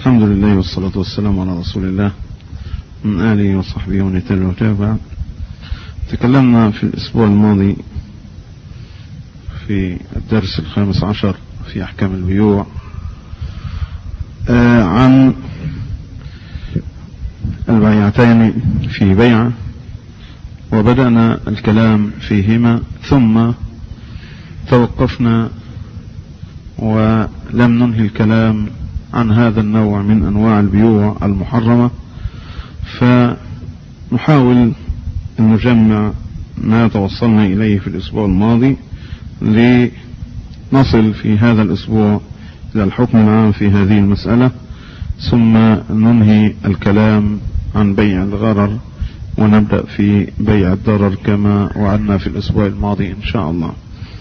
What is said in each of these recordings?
الحمد لله والصلاة والسلام على رسول الله من آله وصحبه ومن تابع. تكلمنا في الأسبوع الماضي في الدرس 15 في أحكام البيوع عن البيعتين في بيعة، وبدأنا الكلام فيهما ثم توقفنا ولم ننهي الكلام عن هذا النوع من أنواع البيوع المحرمة، فنحاول أن نجمع ما توصلنا إليه في الأسبوع الماضي لنصل في هذا الأسبوع إلى الحكم العام في هذه المسألة، ثم ننهي الكلام عن بيع الغرر ونبدأ في بيع الضرر كما وعدنا في الأسبوع الماضي إن شاء الله.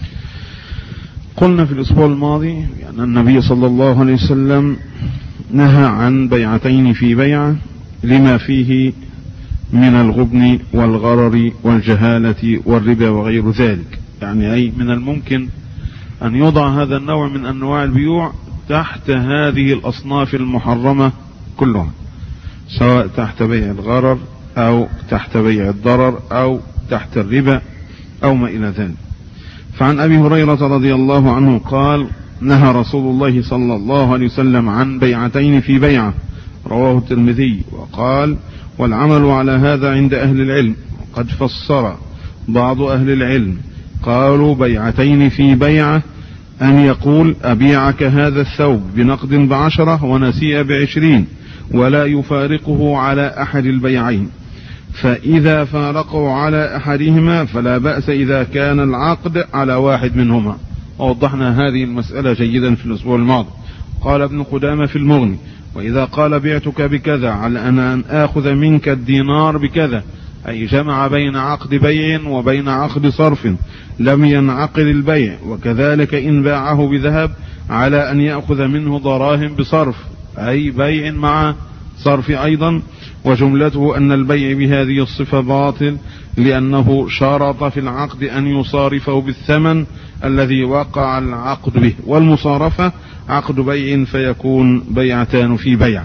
قلنا في الأسبوع الماضي أن النبي صلى الله عليه وسلم نهى عن بيعتين في بيعة لما فيه من الغبن والغرر والجهالة والربا وغير ذلك، يعني أي من الممكن أن يوضع هذا النوع من أنواع البيوع تحت هذه الأصناف المحرمة كلها، سواء تحت بيع الغرر أو تحت بيع الضرر أو تحت الربا أو ما إلى ذلك. فعن أبي هريرة رضي الله عنه قال: نهى رسول الله صلى الله عليه وسلم عن بيعتين في بيعة، رواه الترمذي، وقال: والعمل على هذا عند أهل العلم. قد فسر بعض أهل العلم قالوا بيعتين في بيعة أن يقول: أبيعك هذا الثوب بنقد ب10 ونسيء ب20 ولا يفارقه على أحد البيعين، فإذا فارقوا على أحدهما فلا بأس إذا كان العقد على واحد منهما. ووضحنا هذه المسألة جيدا في الأسبوع الماضي. قال ابن قدامة في المغني: وإذا قال بعتك بكذا على أن آخذ منك الدينار بكذا، أي جمع بين عقد بيع وبين عقد صرف لم ينعقد البيع، وكذلك إن باعه بذهب على أن يأخذ منه دراهم بصرف، أي بيع مع صرف أيضا. وجملته أن البيع بهذه الصفة باطل، لأنه شرط في العقد أن يصارفه بالثمن الذي وقع العقد به، والمصارفة عقد بيع فيكون بيعتان في بيع.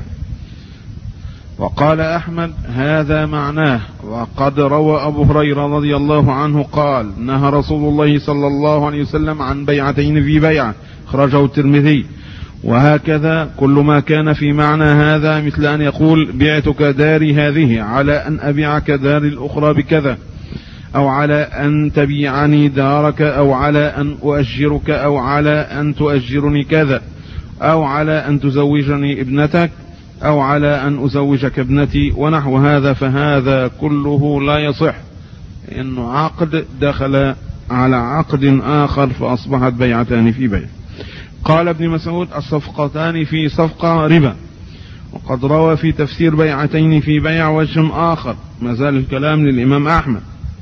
وقال أحمد: هذا معناه. وقد روى أبو هريرة رضي الله عنه قال: نهى رسول الله صلى الله عليه وسلم عن بيعتين في بيعة، أخرجه الترمذي. وهكذا كل ما كان في معنى هذا، مثل أن يقول: بعتك داري هذه على أن أبيعك داري الأخرى بكذا، أو على أن تبيعني دارك، أو على أن أؤجرك، أو على أن تؤجرني كذا، أو على أن تزوجني ابنتك، أو على أن أزوجك ابنتي، ونحو هذا، فهذا كله لا يصح، إنه عقد دخل على عقد آخر فأصبحت بيعتان في بيع. قال ابن مسعود: الصفقتان في صفقة ربا. وقد روى في تفسير بيعتين في بيع وجه آخر، ما زال الكلام للإمام أحمد،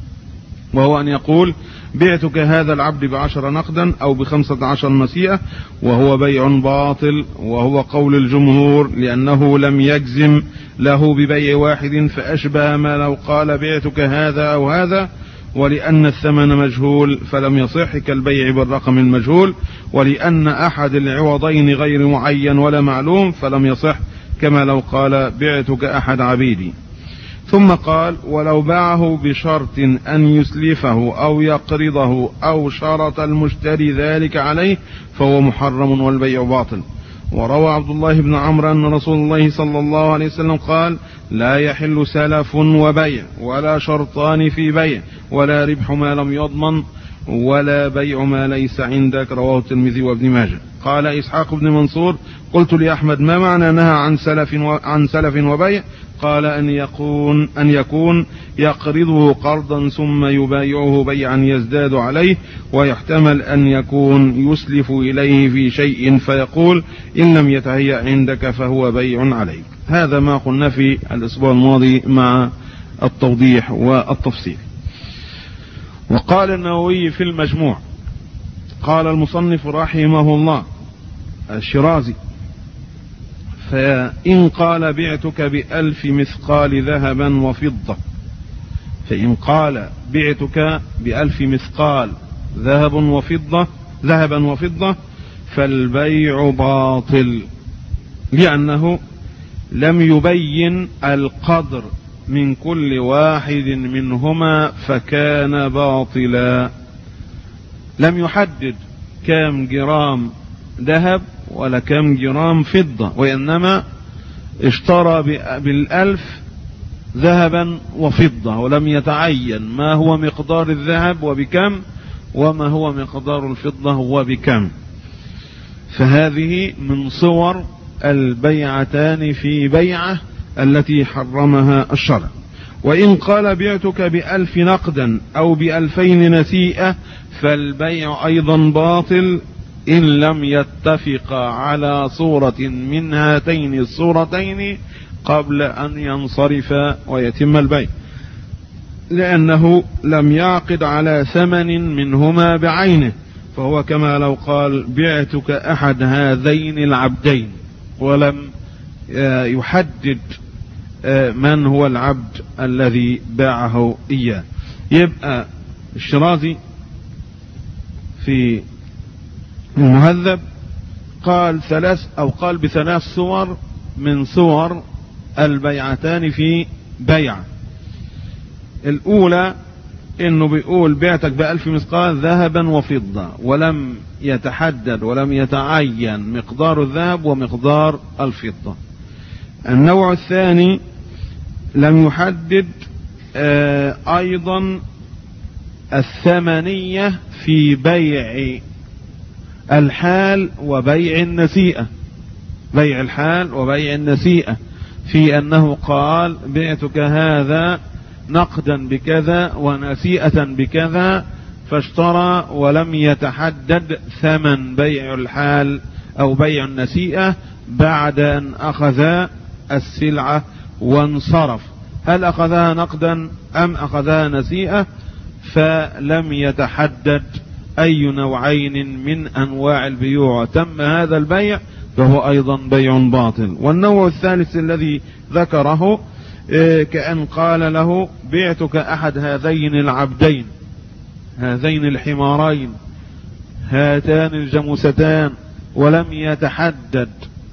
وهو أن يقول: بعتك هذا العبد ب10 نقدا أو ب15 نسيئة، وهو بيع باطل، وهو قول الجمهور، لأنه لم يجزم له ببيع واحد، فأشبه ما لو قال: بعتك هذا أو هذا، ولأن الثمن مجهول فلم يصح كالبيع بالرقم المجهول، ولأن أحد العوضين غير معين ولا معلوم فلم يصح، كما لو قال: بعتك أحد عبيدي. ثم قال: ولو باعه بشرط أن يسلفه أو يقرضه أو شرط المشتري ذلك عليه فهو محرم والبيع باطل. وروى عبد الله بن عمرو أن رسول الله صلى الله عليه وسلم قال: لا يحل سلف وبيع، ولا شرطان في بيع، ولا ربح ما لم يضمن، ولا بيع ما ليس عندك. رواه الترمذي وابن ماجه. قال إسحاق بن منصور: قلت لأحمد: ما معنى نهى عن سلف وبيع؟ قال: أن يكون يقرضه قرضا ثم يبايعه بيعا يزداد عليه، ويحتمل أن يكون يسلف إليه في شيء فيقول: إن لم يتهيأ عندك فهو بيع عليك. هذا ما قلنا في الأسبوع الماضي مع التوضيح والتفصيل. وقال النووي في المجموع: قال المصنف رحمه الله الشرازي: فإن قال بعتك ب1000 مثقال ذهبا وفضة، فإن قال بعتك ب1000 مثقال ذهبا وفضة فالبيع باطل، لأنه لم يبين القدر من كل واحد منهما فكان باطلا. لم يحدد كم جرام ذهب ولا كم جرام فضة، وإنما اشترى بالألف ذهبا وفضة، ولم يتعين ما هو مقدار الذهب وبكم وما هو مقدار الفضة وبكم. فهذه من صور البيعتان في بيعة التي حرمها الشرع. وإن قال بعتك ب1000 نقدا أو ب2000 نسيئة فالبيع أيضا باطل إن لم يتفقا على صورة من هاتين الصورتين قبل أن ينصرفا ويتم البيع، لأنه لم يعقد على ثمن منهما بعينه، فهو كما لو قال بعتك أحد هذين العبدين ولم يحدد من هو العبد الذي باعه إياه. يبقى الشيرازي في المهذب قال قال بثلاث صور من صور البيعتان في بيع. الأولى إنه بيقول بعتك ب1000 مثقال ذهبا وفضة، ولم يتحدد ولم يتعين مقدار الذهب ومقدار الفضة. النوع الثاني لم يحدد أيضا الثمنية في بيع الحال وبيع النسيئة، بيع الحال وبيع النسيئة، في أنه قال بعتك هذا نقدا بكذا ونسيئة بكذا فاشترى، ولم يتحدد ثمن بيع الحال أو بيع النسيئة بعد أن أخذ السلعة وانصرف، هل أخذها نقدا أم أخذها نسيئة، فلم يتحدد أي نوعين من أنواع البيوع تم هذا البيع فهو أيضا بيع باطل. والنوع الثالث الذي ذكره كأن قال له بعتك أحد هذين العبدين، هذين الحمارين، هاتان الجموستان، ولم يتحدد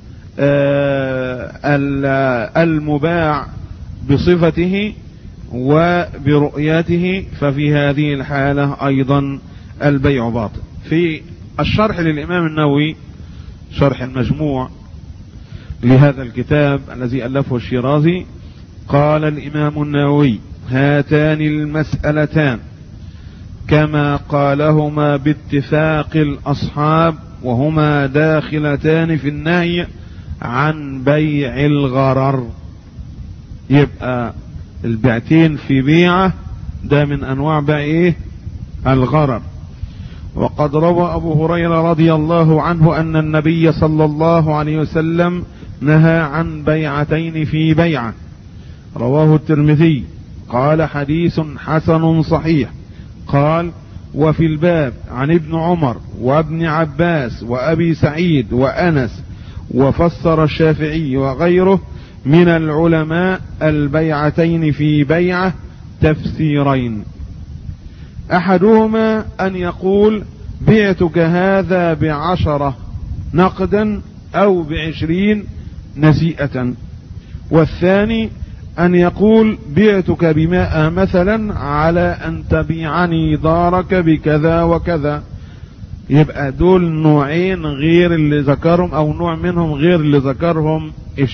المباع بصفته وبرؤيته، ففي هذه الحالة أيضا البيع باطل. في الشرح للإمام النووي، شرح المجموع لهذا الكتاب الذي ألفه الشيرازي، قال الإمام النووي هاتان المسألتان كما قالهما باتفاق الأصحاب، وهما داخلتان في النهي عن بيع الغرر. يبقى البيعتين في بيعة ده من أنواع بيع الغرر. وقد روى أبو هريرة رضي الله عنه أن النبي صلى الله عليه وسلم نهى عن بيعتين في بيعة، رواه الترمذي، قال حديث حسن صحيح. قال وفي الباب عن ابن عمر وابن عباس وأبي سعيد وأنس، وفسر الشافعي وغيره من العلماء البيعتين في بيعة تفسيرين، أحدهما أن يقول بعتك هذا ب10 نقدا أو ب20 نسيئة، والثاني أن يقول بعتك ب100 مثلا على أن تبيعني دارك بكذا وكذا. يبقى دول نوعين غير اللي ذكرهم، أو نوع منهم غير اللي ذكرهم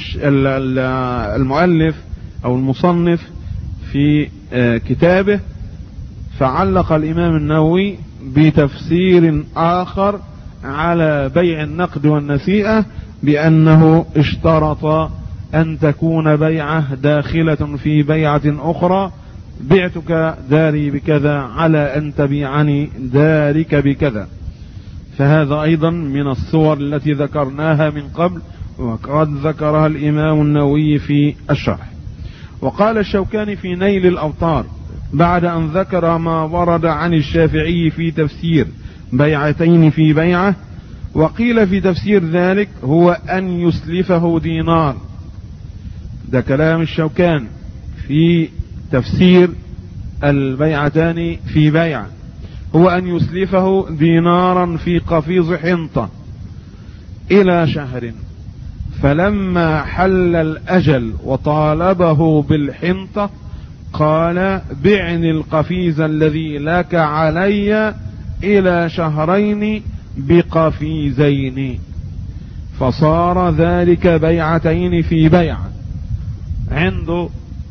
المؤلف أو المصنف في كتابه. فعلق الإمام النووي بتفسير آخر على بيع النقد والنسيئة بأنه اشترط أن تكون بيعة داخلة في بيعة أخرى، بعتك داري بكذا على أن تبيعني دارك بكذا. فهذا أيضا من الصور التي ذكرناها من قبل، وقد ذكرها الإمام النووي في الشرح. وقال الشوكاني في نيل الأوطار بعد أن ذكر ما ورد عن الشافعي في تفسير بيعتين في بيعة، وقيل في تفسير ذلك هو أن يسلفه دينار. ده كلام الشوكاني في تفسير البيعتان في بيعة، هو أن يسلفه دينارا في قفيز حنطة إلى شهر، فلما حل الأجل وطالبه بالحنطة قال بعني القفيز الذي لك علي إلى شهرين بقفيزين، فصار ذلك بيعتين في بيعة. عنده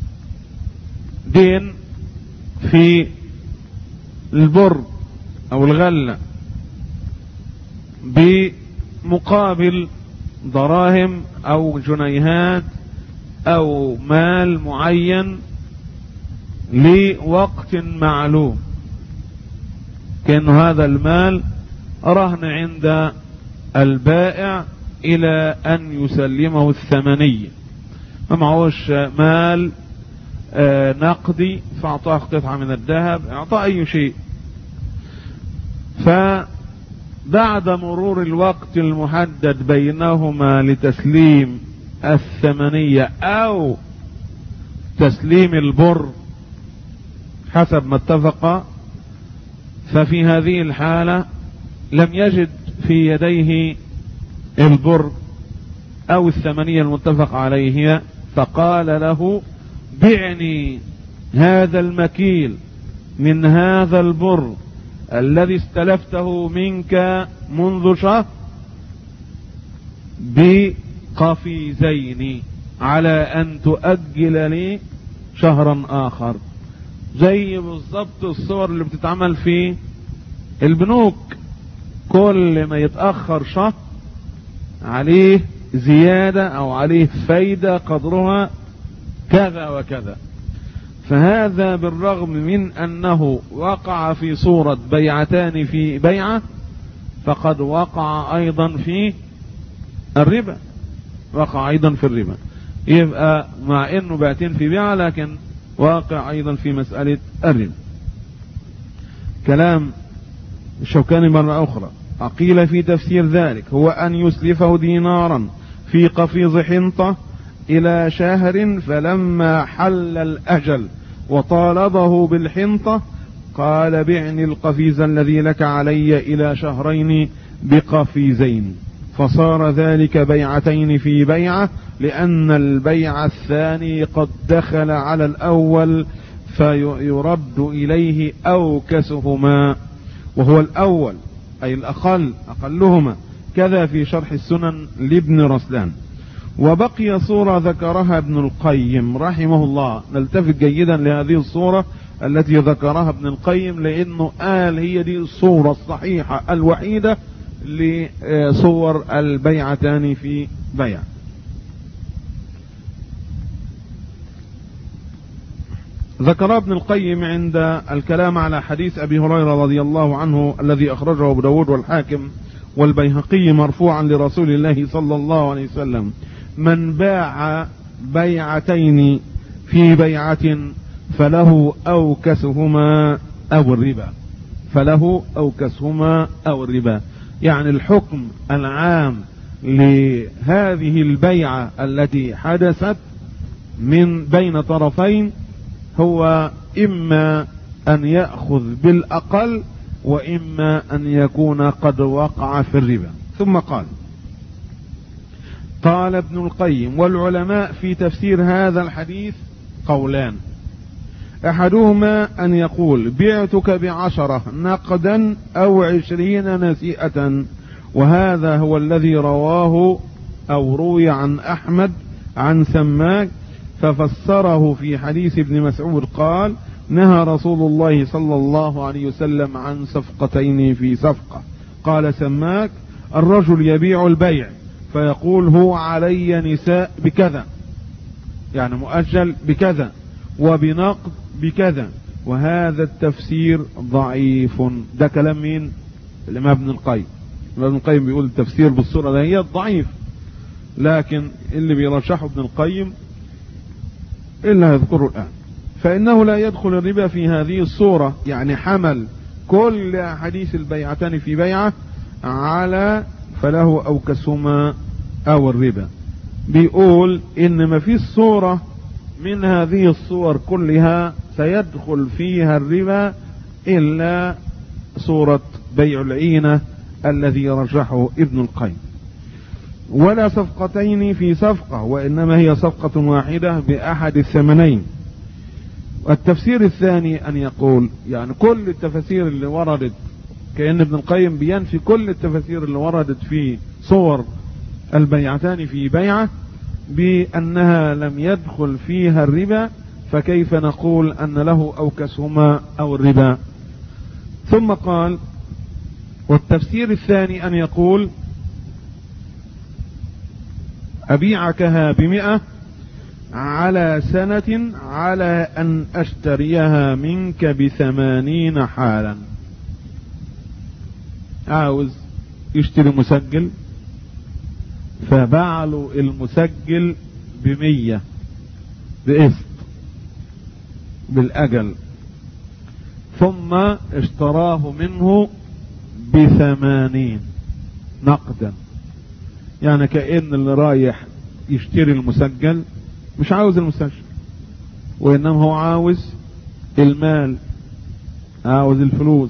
دين في البر أو الغلة بمقابل دراهم أو جنيهات أو مال معين لوقت معلوم، كأن هذا المال رهن عند البائع إلى أن يسلمه الثمنية، ما معهوش مال نقدي فأعطاه قطعة من الذهب، أعطاه أي شيء. فبعد مرور الوقت المحدد بينهما لتسليم الثمنية أو تسليم البر حسب ما اتفق، ففي هذه الحالة لم يجد في يديه البر أو الثمنية المتفق عليها، فقال له بعني هذا المكيل من هذا البر الذي استلفته منك منذ شهر بقفيزين على أن تؤجل لي شهرا آخر. زي بالضبط الصور اللي بتتعمل في البنوك، كل ما يتأخر شهر عليه زيادة أو عليه فايدة قدرها كذا وكذا. فهذا بالرغم من أنه وقع في صورة بيعتان في بيعة، فقد وقع أيضا في الربا، وقع أيضا في الربا. يبقى مع أنه بيعتين في بيعة لكن واقع أيضا في مسألة الربا. كلام الشوكاني مرة أخرى: قيل في تفسير ذلك هو أن يسلفه دينارا في قفيز حنطة إلى شهر، فلما حل الأجل وطالبه بالحنطة قال بعني القفيز الذي لك علي إلى شهرين بقفيزين، فصار ذلك بيعتين في بيعة، لأن البيع الثاني قد دخل على الأول فيرد إليه أوكسهما، وهو الأول أي أقلهما. كذا في شرح السنن لابن رسلان. وبقي صورة ذكرها ابن القيم رحمه الله، نلتفت جيدا لهذه الصورة التي ذكرها ابن القيم، لأنه قال هي دي الصورة الصحيحة الوحيدة لصور البيعتان في بيع. ذكر ابن القيم عند الكلام على حديث أبي هريرة رضي الله عنه الذي أخرجه أبو داود والحاكم والبيهقي مرفوعا لرسول الله صلى الله عليه وسلم: من باع بيعتين في بيعة فله أوكسهما أو الربا، فله أوكسهما أو الربا. يعني الحكم العام لهذه البيعة التي حدثت من بين طرفين هو إما أن يأخذ بالأقل وإما أن يكون قد وقع في الربا. ثم قال ابن القيم: والعلماء في تفسير هذا الحديث قولان: أحدهما أن يقول بعتك ب10 نقدا أو 20 نسيئة، وهذا هو الذي رواه أو روي عن أحمد عن سماك، ففسره في حديث ابن مسعود قال: نهى رسول الله صلى الله عليه وسلم عن صفقتين في صفقة. قال سماك: الرجل يبيع البيع فيقول هو علي نساء بكذا، يعني مؤجل بكذا، وبنقد بكذا، وهذا التفسير ضعيف. ده كلام مين؟ الإمام ابن القيم. ابن القيم بيقول التفسير بالصورة ده هي ضعيف، لكن اللي بيرشحه ابن القيم إلا يذكره الآن، فإنه لا يدخل الربا في هذه الصورة. يعني حمل كل حديث البيعتان في بيعة على فله أوكسهما أو الربا. بيقول إن ما في صورة من هذه الصور كلها سيدخل فيها الربا إلا صورة بيع العينة الذي رجحه ابن القيم. ولا صفقتين في صفقة، وإنما هي صفقة واحدة بأحد الثمنين. والتفسير الثاني أن يقول يعني كل التفاسير اللي وردت، كأن ابن القيم بينفي كل التفاسير اللي وردت في صور البيعتان في بيعة بأنها لم يدخل فيها الربا، فكيف نقول أن له أو كسهما أو الربا. ثم قال والتفسير الثاني أن يقول أبيعكها ب100 على سنة على أن أشتريها منك ب80 حالا. عاوز يشتري مسجل فباع له المسجل ب100 بقسط بالأجل، ثم اشتراه منه ب80 نقدا. يعني كأن اللي رايح يشتري المسجل مش عاوز المسجل، وإنما هو عاوز المال، عاوز الفلوس،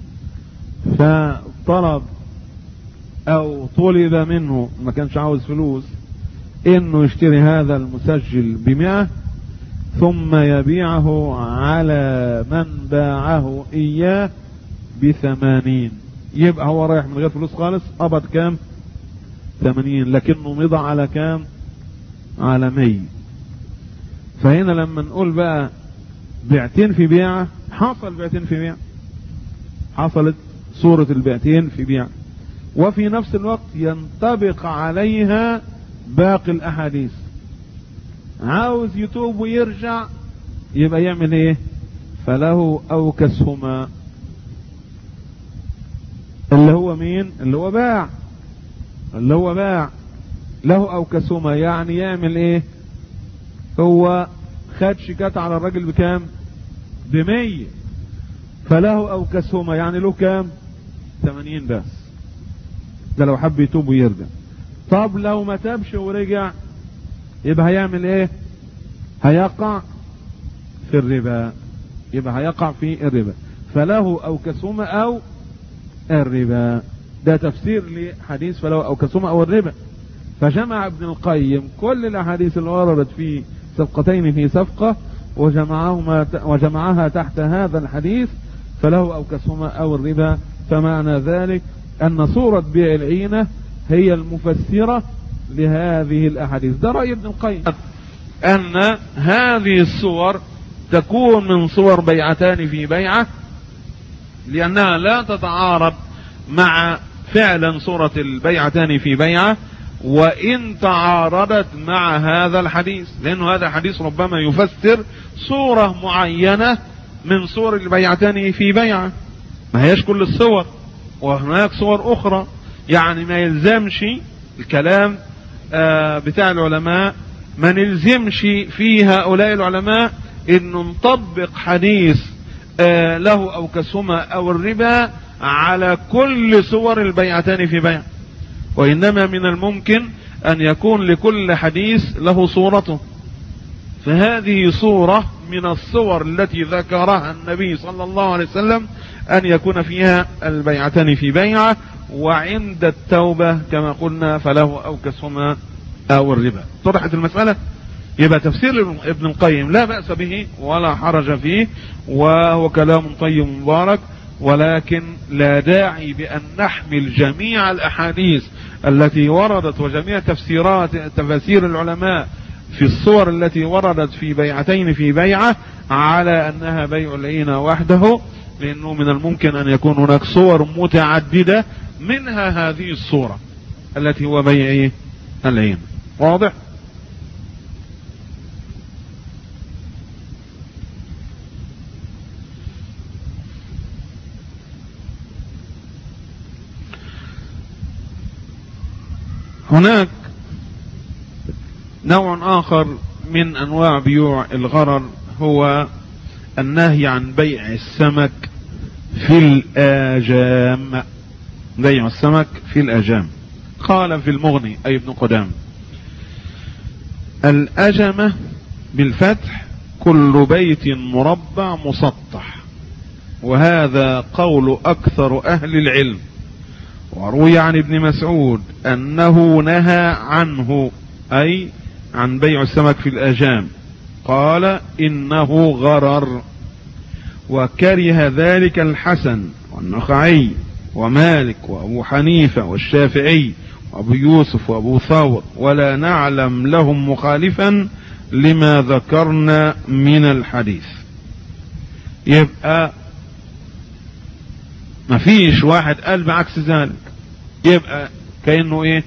فطلب أو طلب منه، ما كانش عاوز فلوس، إنه يشتري هذا المسجل ب100 ثم يبيعه على من باعه إياه ب80. يبقى هو رايح من غير فلوس خالص، قبض كام؟ 80، لكنه مضى على كام؟ على 100. فهنا لما نقول بقى بيعتين في بيعة، حصل بيعتين في بيعة، حصلت صورة البيعتين في بيعة، وفي نفس الوقت ينطبق عليها باقي الأحاديث. عاوز يتوب ويرجع يبقى يعمل ايه؟ فله أو كسهما، اللي هو مين؟ اللي هو باع، اللي هو باع له أو كسهما. يعني يعمل ايه؟ هو خد شيكات على الراجل بكام؟ ب100، فله أو كسهما يعني له كام؟ 80 بس. ده لو حب يتوب ويرجع. طب لو ما تابش ورجع يبقى هيعمل ايه؟ هيقع في الربا، يبقى هيقع في الربا، فله أو كسهما أو الربا. ده تفسير لحديث فله أو كسهما أو الربا. فجمع ابن القيم كل الأحاديث اللي وردت في صفقتين في صفقة وجمعها تحت هذا الحديث فله أو كسهما أو الربا. فمعنى ذلك أن صورة بيع العينة هي المفسرة لهذه الأحاديث. ده رأي ابن القيم، أن هذه الصور تكون من صور بيعتان في بيعة، لأنها لا تتعارض مع فعلا صورة البيعتان في بيعة، وإن تعارضت مع هذا الحديث، لأنه هذا الحديث ربما يفسر صورة معينة من صور البيعتان في بيعة، ما هيش كل الصور، وهناك صور أخرى. يعني ما يلزمش الكلام بتاع العلماء، ما نلزمش في هؤلاء العلماء إنه نطبق حديث له أو كسهما أو الربا على كل صور البيعتان في بيع، وإنما من الممكن أن يكون لكل حديث له صورته. فهذه صورة من الصور التي ذكرها النبي صلى الله عليه وسلم أن يكون فيها البيعتان في بيعة، وعند التوبة كما قلنا فله أو كسهما أو الربا. طرحت المسألة. يبقى تفسير ابن القيم لا بأس به ولا حرج فيه، وهو كلام طيب مبارك، ولكن لا داعي بأن نحمل جميع الأحاديث التي وردت وجميع تفاسير العلماء في الصور التي وردت في بيعتين في بيعة على أنها بيع العينة وحده، لأنه من الممكن أن يكون هناك صور متعددة منها هذه الصورة التي هو بيع العين. واضح؟ هناك نوع آخر من أنواع بيوع الغرر، هو النهي عن بيع السمك في الآجام. بيع السمك في الآجام. قال في المغني أي ابن قدام: الأجمة بالفتح كل بيت مربع مسطح، وهذا قول أكثر أهل العلم، وروي عن ابن مسعود أنه نهى عنه، أي عن بيع السمك في الآجام، قال إنه غرر. وكره ذلك الحسن والنخعي ومالك وأبو حنيفة والشافعي وأبو يوسف وأبو ثور، ولا نعلم لهم مخالفا لما ذكرنا من الحديث. يبقى ما فيش واحد قال بعكس ذلك، يبقى كأنه ايه؟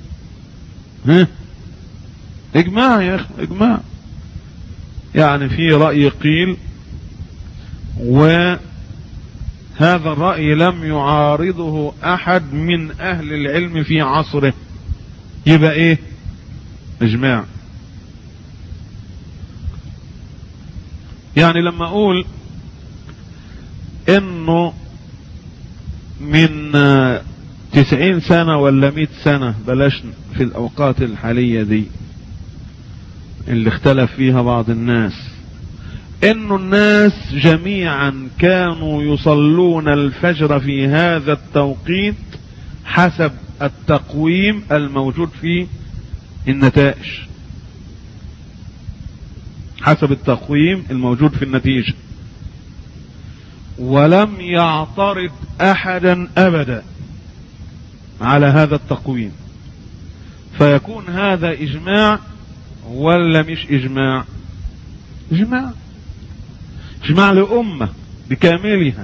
اجماع يا اخي، اجماع. يعني في رأي قيل وهذا الرأي لم يعارضه احد من اهل العلم في عصره، يبقى ايه؟ اجماع. يعني لما اقول انه من 90 سنة ولا 100 سنة، بلاش في الاوقات الحالية دي اللي اختلف فيها بعض الناس، انه الناس جميعا كانوا يصلون الفجر في هذا التوقيت حسب التقويم الموجود في النتائج، حسب التقويم الموجود في النتيجة، ولم يعترض احدا ابدا على هذا التقويم. فيكون هذا اجماع ولا مش اجماع؟ اجماع، اجماع لأمة بكاملها.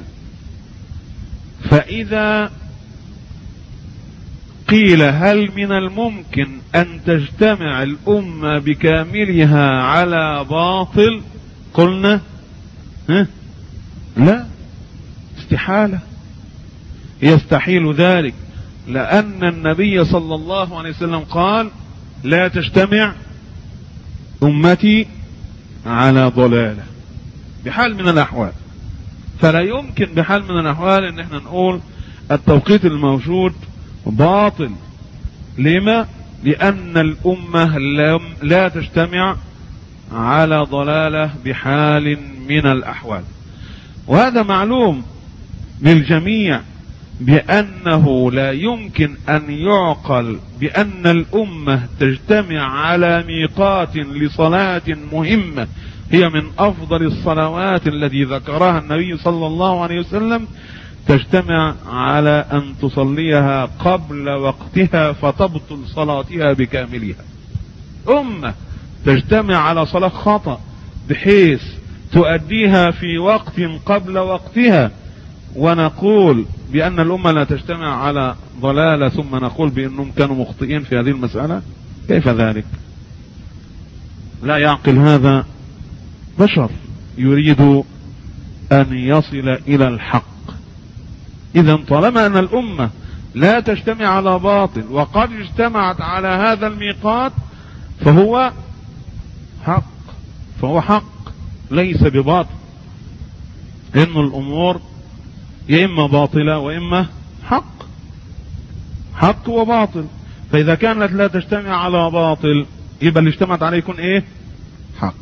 فاذا قيل هل من الممكن ان تجتمع الامة بكاملها على باطل، قلنا لا، استحالة، يستحيل ذلك، لأن النبي صلى الله عليه وسلم قال لا تجتمع أمتي على ضلالة بحال من الأحوال. فلا يمكن بحال من الأحوال ان احنا نقول التوقيت الموجود باطل. لما؟ لأن الأمة لا تجتمع على ضلالة بحال من الأحوال. وهذا معلوم للجميع بأنه لا يمكن أن يعقل بأن الأمة تجتمع على ميقات لصلاة مهمة هي من أفضل الصلوات التي ذكرها النبي صلى الله عليه وسلم، تجتمع على أن تصليها قبل وقتها فتبطل صلاتها بكاملها. أمة تجتمع على صلاة خطأ بحيث تؤديها في وقت قبل وقتها ونقول بأن الأمة لا تجتمع على ضلالة، ثم نقول بأنهم كانوا مخطئين في هذه المسألة؟ كيف ذلك؟ لا يعقل هذا بشر يريد أن يصل إلى الحق. إذا طالما أن الأمة لا تجتمع على باطل وقد اجتمعت على هذا الميقات فهو حق، فهو حق ليس بباطل. إن الأمور يا إما باطلة وإما حق، حق وباطل. فإذا كانت لا تجتمع على باطل يبقى اللي اجتمعت عليه يكون إيه؟ حق.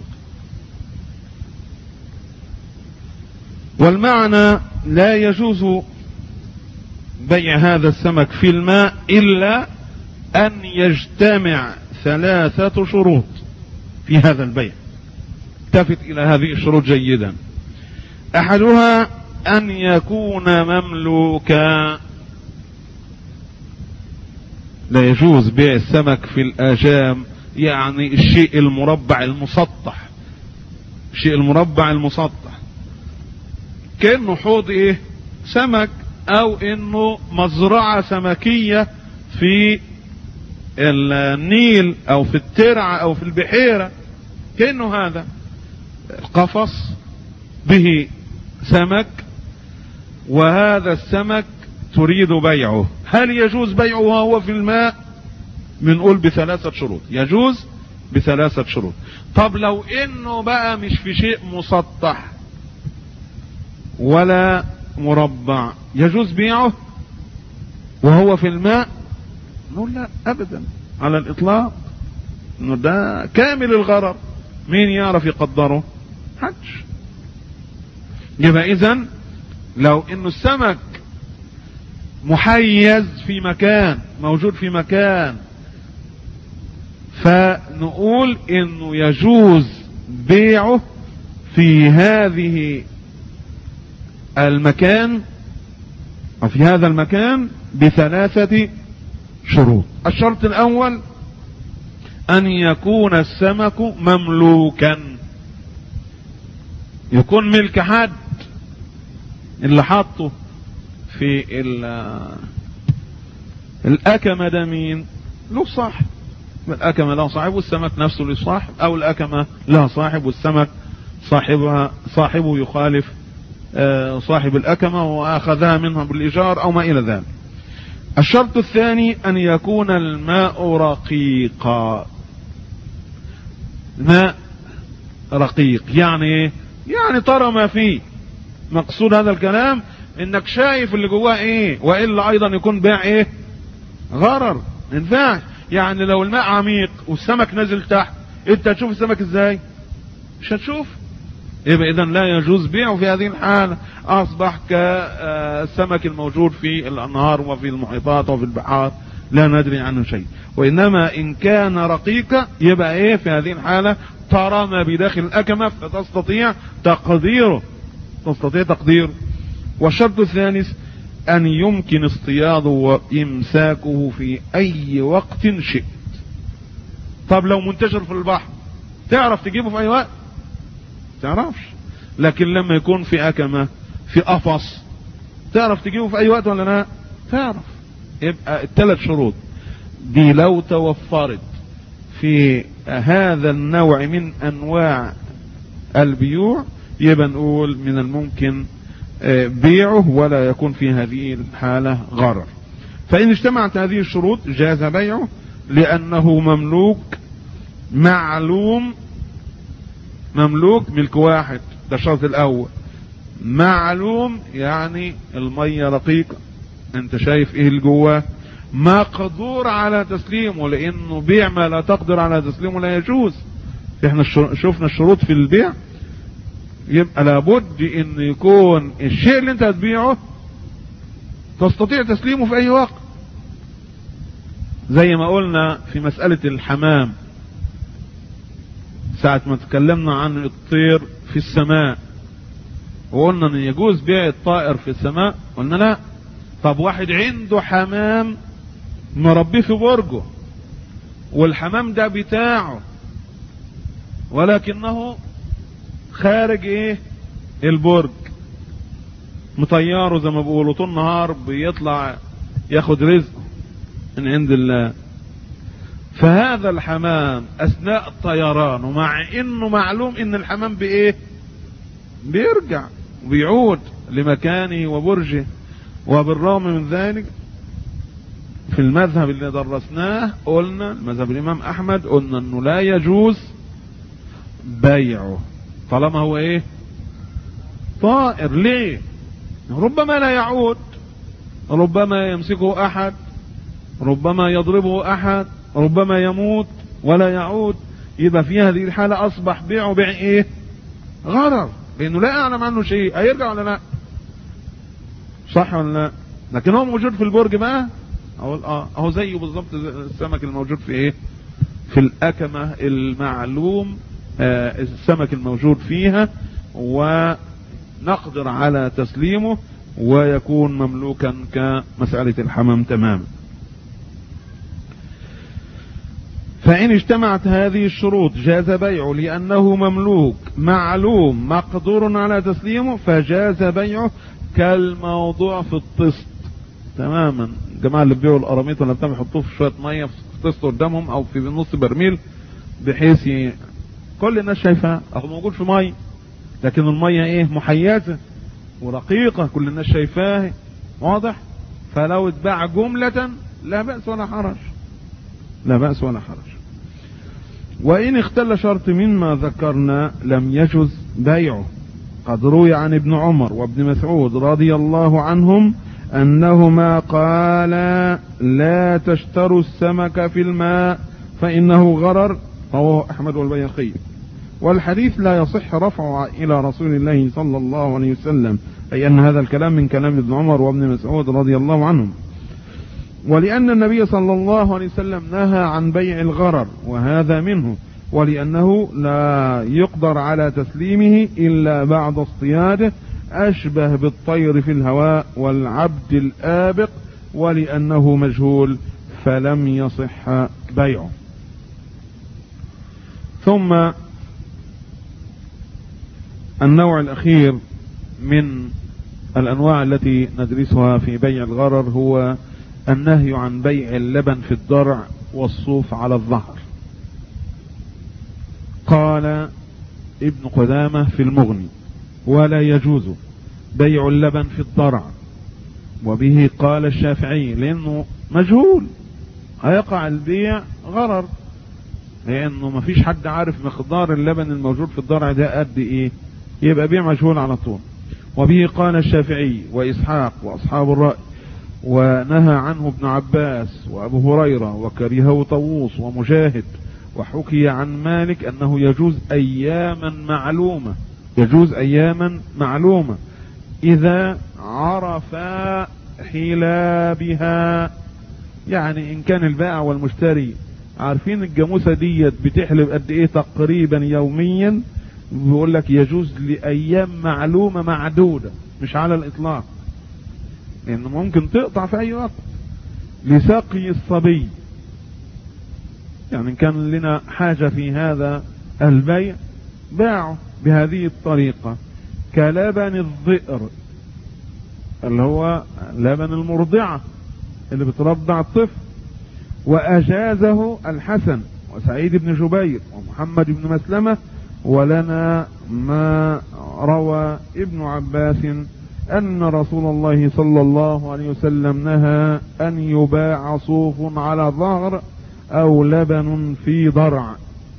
والمعنى لا يجوز بيع هذا السمك في الماء إلا أن يجتمع 3 شروط في هذا البيع. التفت إلى هذه الشروط جيدا. أحدها أن يكون مملوكا. لا يجوز بيع السمك في الآجام، يعني الشيء المربع المسطح، الشيء المربع المسطح كأنه حوض ايه؟ سمك، او انه مزرعة سمكية في النيل او في الترعة او في البحيرة، كأنه هذا القفص به سمك وهذا السمك تريد بيعه. هل يجوز بيعه وهو في الماء؟ بنقول ب3 شروط. يجوز ب3 شروط. طب لو انه بقى مش في شيء مسطح ولا مربع، يجوز بيعه وهو في الماء؟ نقول لا ابدا على الاطلاق، انه ده كامل الغرر، مين يعرف يقدره؟ حج. يبقى اذن لو انه السمك محيز في مكان، موجود في مكان، فنقول انه يجوز بيعه في هذه المكان او في هذا المكان ب3 شروط. الشرط الاول ان يكون السمك مملوكا، يكون ملك حد، اللي حاطه في الأكمة ده مين؟ له صاحب، الأكمة له صاحب والسمك نفسه له صاحب، او الأكمة لها صاحب والسمك صاحبه يخالف صاحب الأكمة واخذها منها بالإيجار او ما الى ذلك. الشرط الثاني ان يكون الماء رقيقا. ماء رقيق يعني ايه؟ يعني ترى ما فيه. مقصود هذا الكلام انك شايف اللي جواه ايه، والا ايضا يكون بيع ايه؟ غرر. ما ينفعش. يعني لو الماء عميق والسمك نازل تحت، انت هتشوف السمك ازاي؟ مش هتشوف. يبقى اذا لا يجوز بيعه في هذه الحالة. اصبح كالسمك الموجود في الانهار وفي المحيطات وفي البحار لا ندري عنه شيء. وانما ان كان رقيقا يبقى ايه في هذه الحالة؟ ترى ما بداخل الأكمة فتستطيع تقديره. والشرط الثالث ان يمكن اصطياده وامساكه في اي وقت شئت. طب لو منتشر في البحر تعرف تجيبه في اي وقت؟ تعرفش. لكن لما يكون في أكمة في قفص تعرف تجيبه في اي وقت ولا لا؟ تعرف. يبقى ال3 شروط دي لو توفرت في هذا النوع من انواع البيوع يبقى نقول من الممكن بيعه ولا يكون في هذه الحالة غرر. فإن اجتمعت هذه الشروط جاز بيعه لأنه مملوك معلوم. مملوك ملك واحد، ده الشرط الأول. معلوم يعني المية رقيقة، انت شايف ايه اللي جواه. مقدور على تسليمه، لانه بيع ما لا تقدر على تسليمه لا يجوز. احنا شفنا الشروط في البيع. يبقى لابد ان يكون الشيء اللي انت هتبيعه تستطيع تسليمه في اي وقت. زي ما قلنا في مسألة الحمام ساعة ما تكلمنا عن الطير في السماء، وقلنا ان يجوز بيع الطائر في السماء. قلنا لا. طب واحد عنده حمام مربيه في برجه، والحمام ده بتاعه، ولكنه خارج ايه البرج، مطياره زي ما بيقولوا، طول النهار بيطلع ياخد رزق من عند الله. فهذا الحمام اثناء الطيران، ومع انه معلوم ان الحمام بايه بيرجع وبيعود لمكانه وبرجه، وبالرغم من ذلك في المذهب اللي درسناه قلنا المذهب الامام احمد قلنا انه لا يجوز بيعه طالما هو ايه طائر. ليه؟ ربما لا يعود، ربما يمسكه احد، ربما يضربه احد، ربما يموت ولا يعود. يبقى في هذه الحالة اصبح بيعه بيع ايه غرر، لانه لا اعلم عنه شيء. هيرجع ولا لا؟ صح ولا لا؟ لكن هو موجود في البرج بقى اهو زيه بالظبط السمك الموجود في ايه في الأكمة المعلوم السمك الموجود فيها، ونقدر على تسليمه ويكون مملوكا كمسألة الحمام تماما. فإن اجتمعت هذه الشروط جاز بيعه لأنه مملوك معلوم مقدور على تسليمه، فجاز بيعه كالموضوع في الطست تماما. الجماعة اللي بيبيعوا القراميط ولا بتاع يحطوه في شوية مية في طست قدامهم او في نص برميل، بحيث كل الناس شايفها اهو موجود في مية، لكن المية ايه محيزة ورقيقة، كل الناس شايفاه واضح. فلو اتباع جملة لا بأس ولا حرج، لا بأس ولا حرج. وإن اختل شرط مما ذكرنا لم يجوز بيعه. قد روي عن ابن عمر وابن مسعود رضي الله عنهم أنهما قالا لا تشتروا السمك في الماء فإنه غرر، رواه أحمد والبيهقي. والحديث لا يصح رفعه إلى رسول الله صلى الله عليه وسلم، أي أن هذا الكلام من كلام ابن عمر وابن مسعود رضي الله عنهم. ولأن النبي صلى الله عليه وسلم نهى عن بيع الغرر وهذا منه، ولأنه لا يقدر على تسليمه إلا بعد اصطياده أشبه بالطير في الهواء والعبد الآبق، ولأنه مجهول فلم يصح بيعه. ثم النوع الأخير من الأنواع التي ندرسها في بيع الغرر هو النهي عن بيع اللبن في الضرع والصوف على الظهر. قال ابن قدامة في المغني: ولا يجوز بيع اللبن في الضرع، وبه قال الشافعي لأنه مجهول هيقع البيع غرر، لأنه ما فيش حد عارف مقدار اللبن الموجود في الضرع ده قد إيه، يبقى بيع مجهول على طول. وبه قال الشافعي وإسحاق وأصحاب الرأي، ونهى عنه ابن عباس وأبو هريرة وكرهه طاووس ومجاهد. وحكي عن مالك أنه يجوز أياما معلومة، يجوز أياما معلومة إذا عرفا حلابها، يعني إن كان البائع والمشتري عارفين الجاموسة ديت بتحلب قد إيه تقريبا يوميا، بيقول لك يجوز لأيام معلومة معدودة مش على الإطلاق، لأنه ممكن تقطع في أي وقت لسقي الصبي. يعني كان لنا حاجة في هذا البيع باعه بهذه الطريقة كلبن الضئر اللي هو لبن المرضعة اللي بترضع الطفل، وأجازه الحسن وسعيد بن جبير ومحمد بن مسلمة. ولنا ما روى ابن عباس أن رسول الله صلى الله عليه وسلم نهى أن يباع صوف على ظهر أو لبن في ضرع.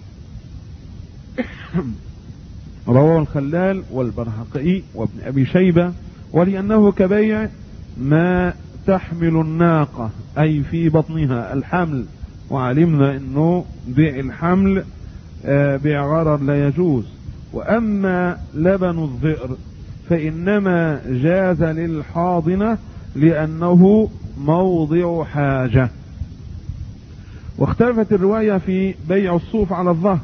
رواه الخلال والبرهقي وابن أبي شيبة، ولأنه كبيع ما تحمل الناقة أي في بطنها الحمل، وعلمنا أنه بيع الحمل بيع غرر لا يجوز. وأما لبن الذئر فإنما جاز للحاضنة لأنه موضع حاجة. واختلفت الرواية في بيع الصوف على الظهر،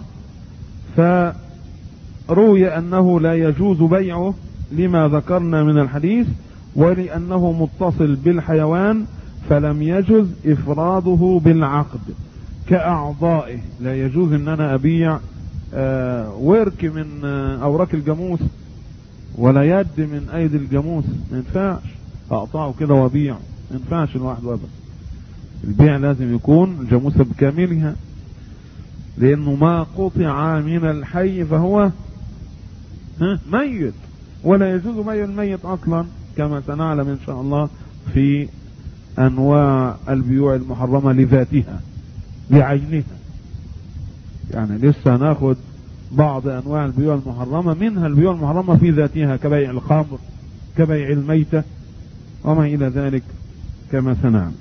فروي أنه لا يجوز بيعه لما ذكرنا من الحديث، ولأنه متصل بالحيوان فلم يجوز إفراده بالعقد كأعضائه. لا يجوز أن أنا أبيع ورك من أوراق الجاموس ولا يد من أيدي الجاموس، ما ينفعش أقطعه كده وأبيع، ما ينفعش لوحده أبدا. البيع لازم يكون الجاموسة بكاملها، لأنه ما قطع من الحي فهو ميت، ولا يجوز بيع الميت أصلا كما سنعلم إن شاء الله في أنواع البيوع المحرمة لذاتها بعينها. يعني لسه ناخد بعض أنواع البيوع المحرمة، منها البيوع المحرمة في ذاتها كبيع الخمر كبيع الميتة وما إلى ذلك كما سنعلم.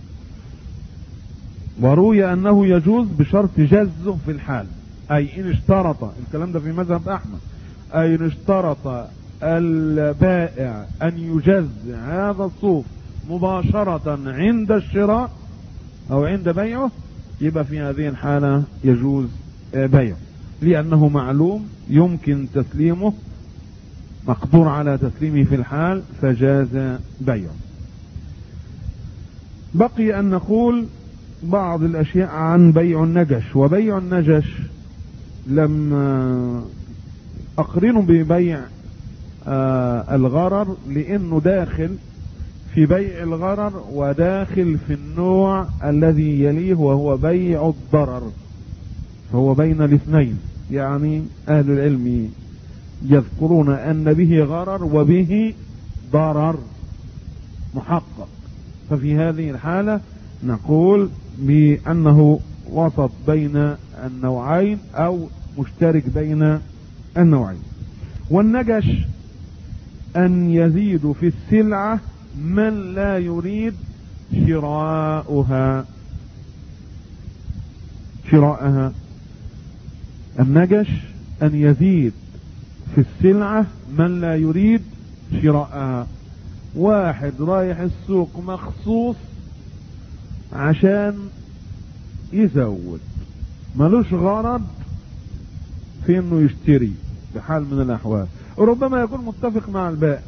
وروي أنه يجوز بشرط جزه في الحال، أي إن اشترط، الكلام ده في مذهب أحمد، أي إن اشترط البائع أن يجز هذا الصوف مباشرة عند الشراء أو عند بيعه، يبقى في هذه الحالة يجوز بيعه، لأنه معلوم يمكن تسليمه، مقدور على تسليمه في الحال فجاز بيعه. بقي أن نقول بعض الأشياء عن بيع النجش. وبيع النجش لم أقرنه ببيع الغرر، لأنه داخل في بيع الغرر وداخل في النوع الذي يليه وهو بيع الضرر، فهو بين الاثنين. يعني أهل العلم يذكرون أن به غرر وبه ضرر محقق، ففي هذه الحالة نقول بأنه وسط بين النوعين أو مشترك بين النوعين. والنجش أن يزيد في السلعة من لا يريد شراءها. النجش أن يزيد في السلعة من لا يريد شراءها. واحد رايح السوق مخصوص عشان يزود، ملوش غرض في انه يشتري بحال من الاحوال. ربما يكون متفق مع البائع،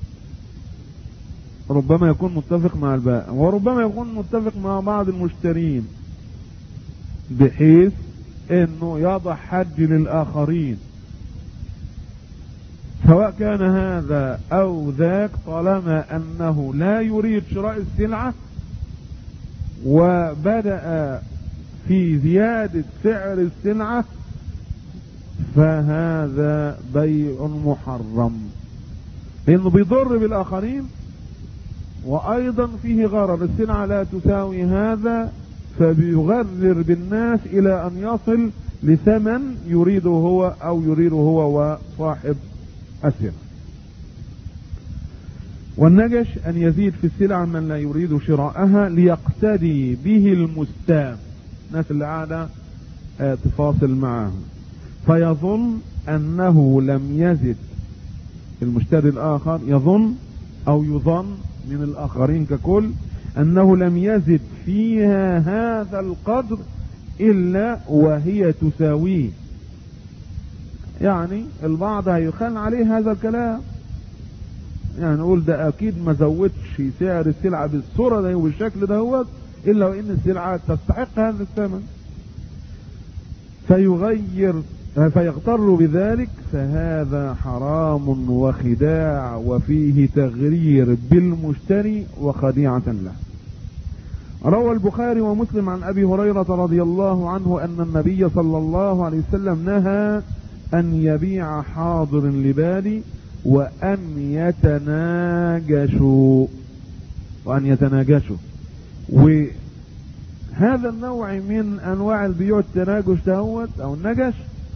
ربما يكون متفق مع البائع، وربما يكون متفق مع بعض المشترين بحيث انه يضع حد للاخرين. سواء كان هذا او ذاك، طالما انه لا يريد شراء السلعة وبدأ في زيادة سعر السلعة، فهذا بيع محرم، لانه بيضر بالاخرين وايضا فيه غرر. السلعة لا تساوي هذا، فبيغرر بالناس الى ان يصل لثمن يريده هو او يريده هو وصاحب السلعة. والنجش ان يزيد في السلعة من لا يريد شراءها ليقتدي به المستام، الناس اللي قاعدة تفاصل معه، فيظن انه لم يزد. المشتري الاخر يظن او يظن من الاخرين ككل انه لم يزد فيها هذا القدر الا وهي تساويه. يعني البعض هيخان عليه هذا الكلام، يعني نقول ده اكيد ما زودش سعر السلعة بالصورة ده وبالشكل ده هو الا وان السلعة تستحق هذا الثمن، فيغتر بذلك، فهذا حرام وخداع وفيه تغرير بالمشتري وخديعة له. روى البخاري ومسلم عن أبي هريرة رضي الله عنه أن النبي صلى الله عليه وسلم نهى أن يبيع حاضر لبادي وأن يتناجشوا. وهذا النوع من أنواع البيوع التناجش دهوت أو النجش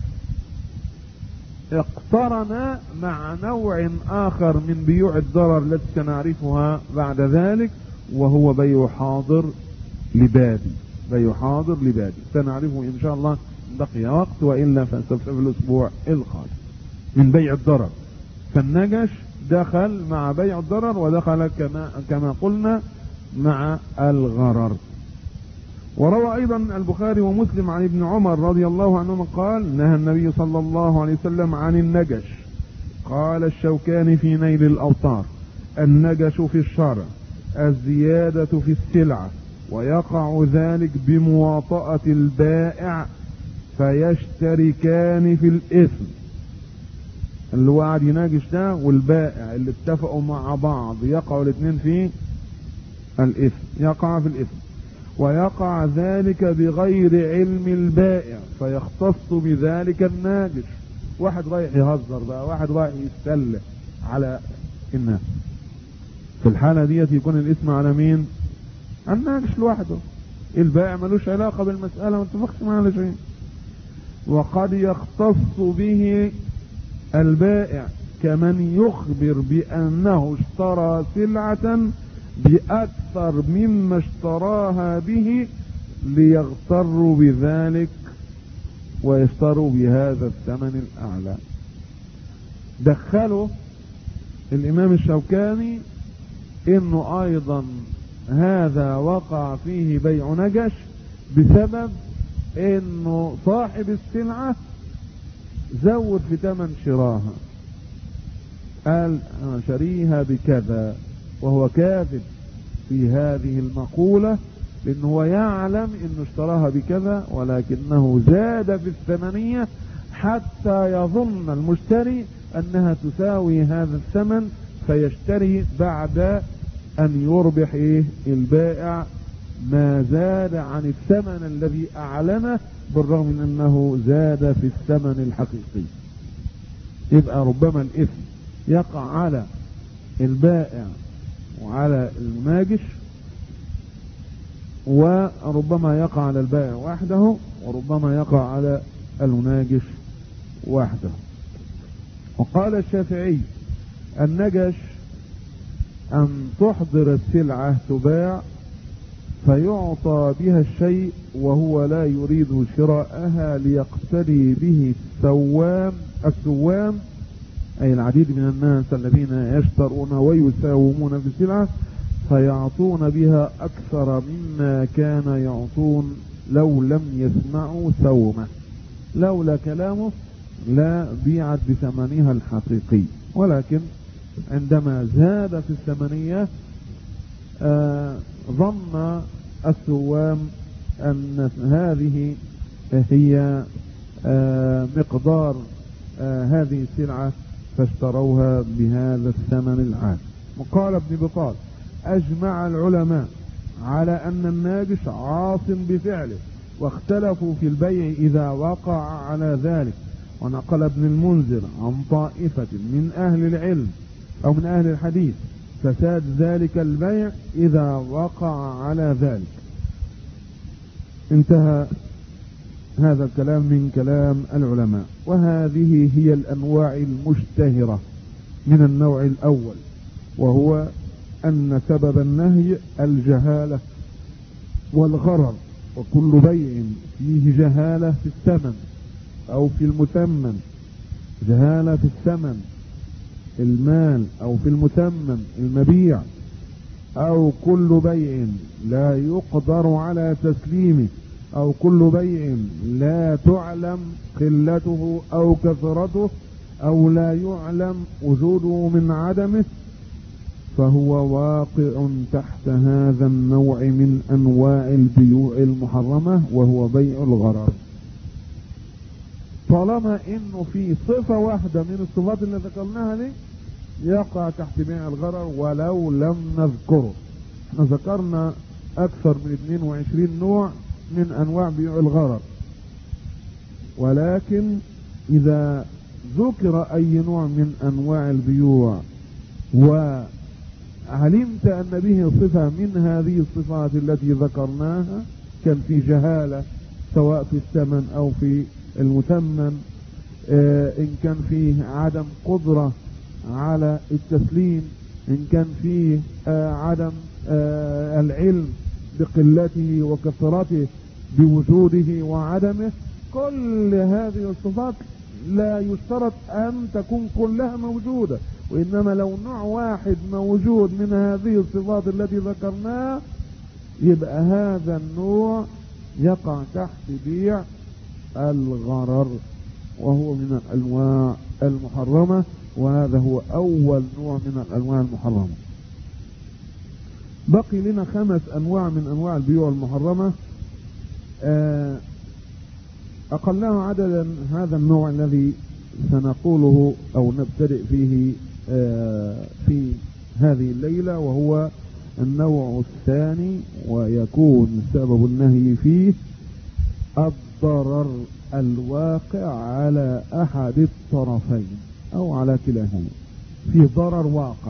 اقترن مع نوع آخر من بيوع الضرر التي سنعرفها بعد ذلك، وهو بيع حاضر لبادي. بيع حاضر لبادي سنعرفه إن شاء الله بقي وقت، وإلا فسوف في الأسبوع القادم. من بيع الضرر، فالنجش دخل مع بيع الضرر ودخل كما قلنا مع الغرر. وروى أيضا البخاري ومسلم عن ابن عمر رضي الله عنهما قال نهى النبي صلى الله عليه وسلم عن النجش. قال الشوكاني في نيل الأوطار: النجش في الشرع الزيادة في السلعة، ويقع ذلك بمواطأة البائع فيشتركان في الإثم. اللي هو قاعد يناجش ده والبائع اللي اتفقوا مع بعض يقعوا الاثنين في الإثم، يقع في الإثم. ويقع ذلك بغير علم البائع فيختص بذلك الناجش. واحد رايح يهزر بقى، واحد رايح يستلح على الناس، في الحالة دي يكون الاسم على مين؟ على الناجش لوحده. البائع ملوش علاقة بالمسألة، ما اتفقش معاه على شيء. وقد يختص به البائع كمن يخبر بأنه اشترى سلعة بأكثر مما اشتراها به ليغتروا بذلك ويشتروا بهذا الثمن الأعلى. دخلوا الإمام الشوكاني إنه أيضا هذا وقع فيه بيع نجش بسبب إنه صاحب السلعة زود في ثمن شراها، قال أنا شريها بكذا، وهو كاذب في هذه المقولة، لأنه هو يعلم أنه اشتراها بكذا ولكنه زاد في الثمنية حتى يظن المشتري أنها تساوي هذا الثمن، فيشتري بعد أن يربح البائع ما زاد عن الثمن الذي أعلنه، بالرغم من أنه زاد في الثمن الحقيقي. يبقى ربما الإثم يقع على البائع وعلى المناجش، وربما يقع على البائع وحده، وربما يقع على المناجش وحده. وقال الشافعي: النجش أن تحضر السلعة تباع فيعطى بها الشيء وهو لا يريد شراءها ليقتدي به السوام أي العديد من الناس الذين يشترون ويساومون في السلعة فيعطون بها أكثر مما كان يعطون لو لم يسمعوا سومه، لولا كلامه لا بيعت بثمنها الحقيقي، ولكن عندما زاد في الثمنية ظن السوام أن هذه هي مقدار هذه السلعة فاشتروها بهذا الثمن العالي. وقال ابن بطال: أجمع العلماء على أن الناجش عاص بفعله، واختلفوا في البيع إذا وقع على ذلك. ونقل ابن المنذر عن طائفة من أهل العلم أو من أهل الحديث فساد ذلك البيع إذا وقع على ذلك. انتهى هذا الكلام من كلام العلماء. وهذه هي الأنواع المشتهرة من النوع الأول، وهو أن سبب النهي الجهالة والغرر، وكل بيع فيه جهالة في الثمن أو في المثمن، جهالة في الثمن المال أو في المثمن المبيع، أو كل بيع لا يقدر على تسليمه، أو كل بيع لا تعلم قلته أو كثرته، أو لا يعلم وجوده من عدمه، فهو واقع تحت هذا النوع من أنواع البيوع المحرمة، وهو بيع الغرر. طالما إنه في صفة واحدة من الصفات اللي ذكرناها دي يقع تحت بيع الغرر ولو لم نذكره. احنا ذكرنا أكثر من 22 نوع من أنواع بيع الغرر، ولكن إذا ذكر أي نوع من أنواع البيوع وعلمت أن به صفة من هذه الصفات التي ذكرناها، كان في جهالة سواء في الثمن أو في المثمن، إن كان فيه عدم قدرة على التسليم، إن كان فيه عدم العلم بقلته وكثرته بوجوده وعدمه، كل هذه الصفات لا يشترط أن تكون كلها موجودة، وإنما لو نوع واحد موجود من هذه الصفات التي ذكرناها يبقى هذا النوع يقع تحت بيع الغرر، وهو من الأنواع المحرمة، وهذا هو أول نوع من الأنواع المحرمة. بقي لنا 5 أنواع من أنواع البيوع المحرمة. أقلناه عددا هذا النوع الذي سنقوله أو نبتدئ فيه في هذه الليلة، وهو النوع الثاني، ويكون سبب النهي فيه الضرر الواقع على أحد الطرفين أو على كلاهما، في ضرر واقع.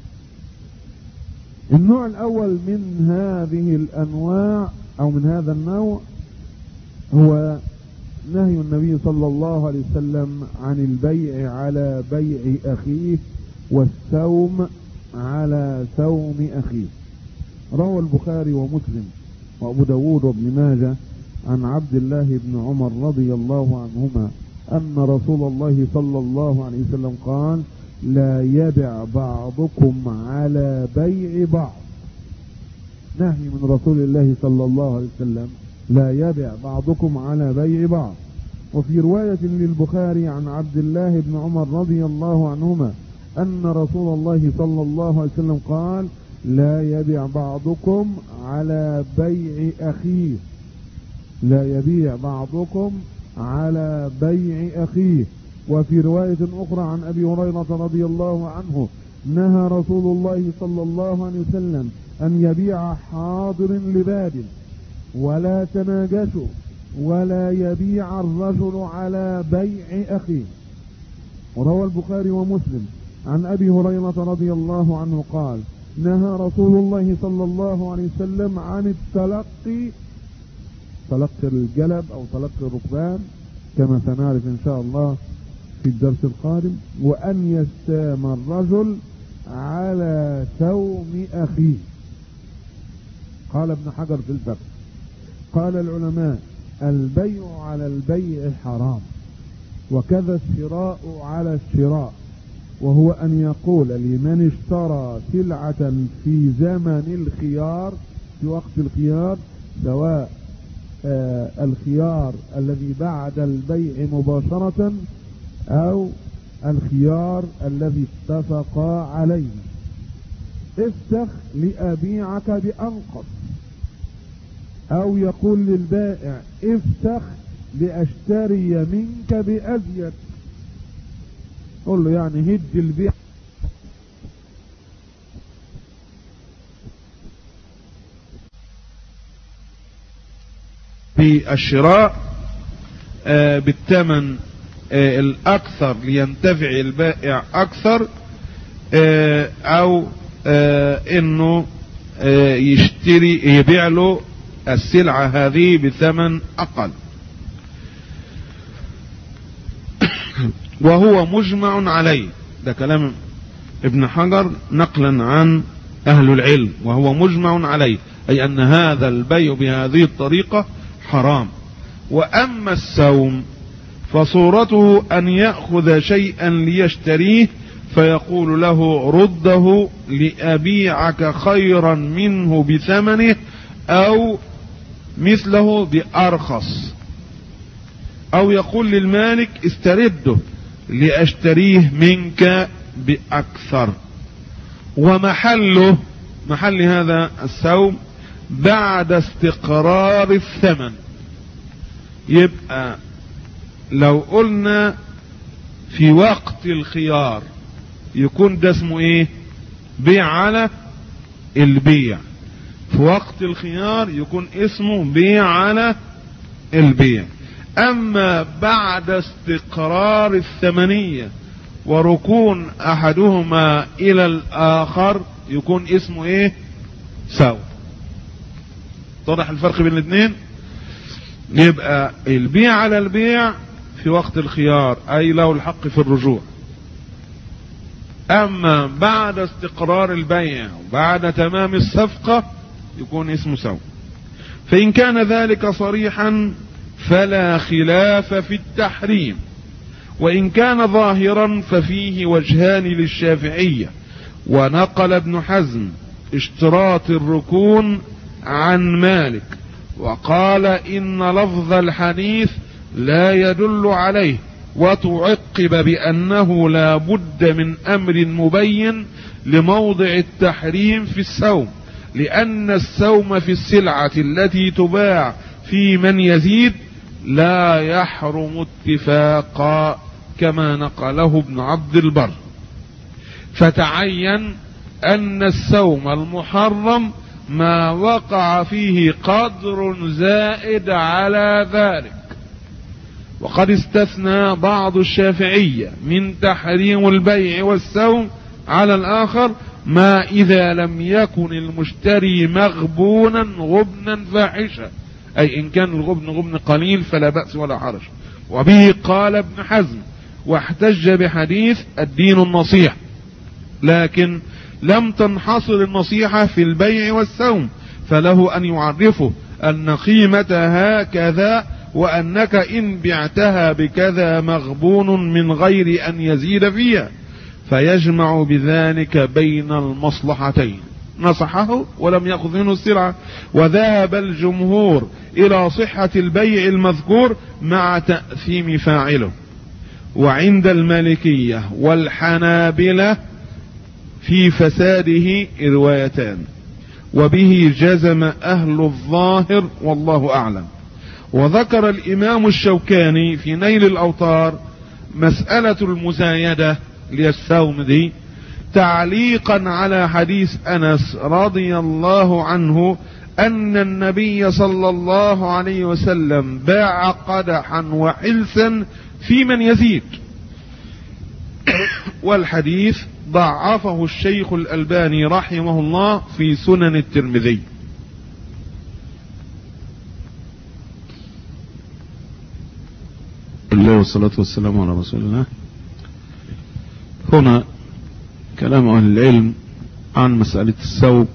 النوع الأول من هذه الأنواع أو من هذا النوع هو نهي النبي صلى الله عليه وسلم عن البيع على بيع أخيه والسوم على سوم أخيه. روى البخاري ومسلم وأبو داود وابن ماجه عن عبد الله بن عمر رضي الله عنهما أن رسول الله صلى الله عليه وسلم قال: لا يبع بعضكم على بيع بعض. نهي من رسول الله صلى الله عليه وسلم: لا يبع بعضكم على بيع بعض. وفي رواية للبخاري عن عبد الله بن عمر رضي الله عنهما أن رسول الله صلى الله عليه وسلم قال: لا يبيع بعضكم على بيع أخيه، لا يبيع بعضكم على بيع أخيه. وفي رواية أخرى عن أبي هريرة رضي الله عنه: نهى رسول الله صلى الله عليه وسلم أن يبيع حاضر لباد، ولا تناجشوا، ولا يبيع الرجل على بيع أخيه. وروى البخاري ومسلم عن أبي هريرة رضي الله عنه قال: نهى رسول الله صلى الله عليه وسلم عن التلقي، تلقي الجلب أو تلقي الركبان كما سنعرف إن شاء الله في الدرس القادم، وأن يستام الرجل على سوم أخيه. قال ابن حجر في الفتح: قال العلماء: البيع على البيع حرام، وكذا الشراء على الشراء، وهو أن يقول لمن اشترى سلعة في زمن الخيار، في وقت الخيار، سواء الخيار الذي بعد البيع مباشرة أو الخيار الذي اتفقا عليه: افسخ لأبيعك بأنقص، أو يقول للبائع: افسخ لأشتري منك بأزيد. قل له يعني هد البيع بالشراء بالثمن الأكثر لينتفع البائع أكثر، أو إنه يبيع له السلعة هذه بثمن أقل، وهو مجمع عليه. ده كلام ابن حجر نقلا عن أهل العلم، وهو مجمع عليه، أي أن هذا البيع بهذه الطريقة حرام. وأما السوم فصورته أن يأخذ شيئا ليشتريه فيقول له: رده لأبيعك خيرا منه بثمنه أو مثله بأرخص، أو يقول للمالك: استرده لأشتريه منك بأكثر. محل هذا السوم بعد استقرار الثمن. يبقى لو قلنا في وقت الخيار يكون ده اسمه ايه؟ بيع على البيع. في وقت الخيار يكون اسمه بيع على البيع. اما بعد استقرار الثمنية وركون احدهما الى الاخر يكون اسمه ايه؟ سوم. واضح الفرق بين الاثنين؟ يبقى البيع على البيع في وقت الخيار اي له الحق في الرجوع. اما بعد استقرار البيع وبعد تمام الصفقة يكون اسمه سوم. فان كان ذلك صريحا فلا خلاف في التحريم، وان كان ظاهرا ففيه وجهان للشافعية. ونقل ابن حزم اشتراط الركون عن مالك، وقال إن لفظ الحديث لا يدل عليه، وتعقب بأنه لا بد من أمر مبين لموضع التحريم في السوم، لأن السوم في السلعة التي تباع في من يزيد لا يحرم اتفاقا كما نقله ابن عبد البر. فتعين أن السوم المحرم ما وقع فيه قدر زائد على ذلك. وقد استثنى بعض الشافعية من تحريم البيع والسوم على الآخر ما إذا لم يكن المشتري مغبونا غبنا فاحشا، أي إن كان الغبن غبن قليل فلا بأس ولا حرج. وبه قال ابن حزم، واحتج بحديث الدين النصيحة، لكن لم تنحصر النصيحة في البيع والسوم، فله أن يعرفه أن قيمتها كذا، وأنك إن بعتها بكذا مغبون من غير أن يزيد فيها، فيجمع بذلك بين المصلحتين. نصحه ولم يأخذ منه السلعة. وذهب الجمهور إلى صحة البيع المذكور مع تأثيم فاعله. وعند المالكية والحنابلة في فساده روايتان، وبه جزم أهل الظاهر والله أعلم. وذكر الإمام الشوكاني في نيل الأوطار مسألة المزايدة للسوم دي تعليقا على حديث أنس رضي الله عنه أن النبي صلى الله عليه وسلم باع قدحا وحلسا في من يزيد، والحديث ضعفه الشيخ الألباني رحمه الله في سنن الترمذي. الله والصلاة والسلام على رسول الله. هنا كلام أهل العلم عن مسألة السوم،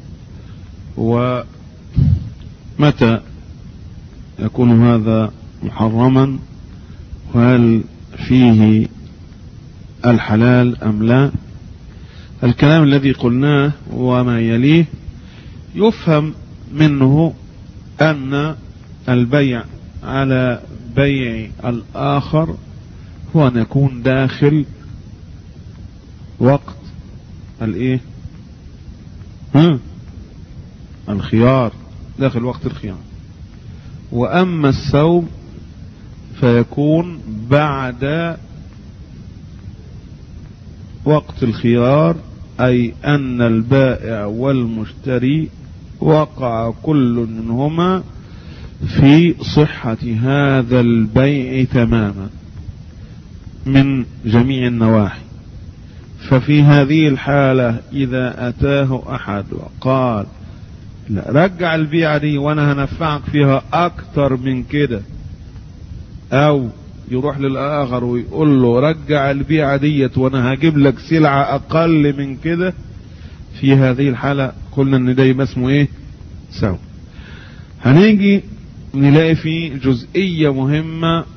ومتى يكون هذا محرما، وهل فيه الحلال أم لا. الكلام الذي قلناه وما يليه يفهم منه أن البيع على بيع الآخر هو أن يكون داخل وقت الايه الخيار، داخل وقت الخيار. وأما السوم فيكون بعد وقت الخيار، أي أن البائع والمشتري وقع كل منهما في صحة هذا البيع تماما من جميع النواحي. ففي هذه الحالة إذا أتاه أحد وقال لا رجع البيعة دي وأنا هنفعك فيها أكتر من كده، أو يروح للآخر ويقول له رجع البيعة ديت وأنا هجيب لك سلعة أقل من كده، في هذه الحالة قلنا إن ده يبقى اسمه إيه؟ سوم. هنيجي نلاقي فيه جزئية مهمة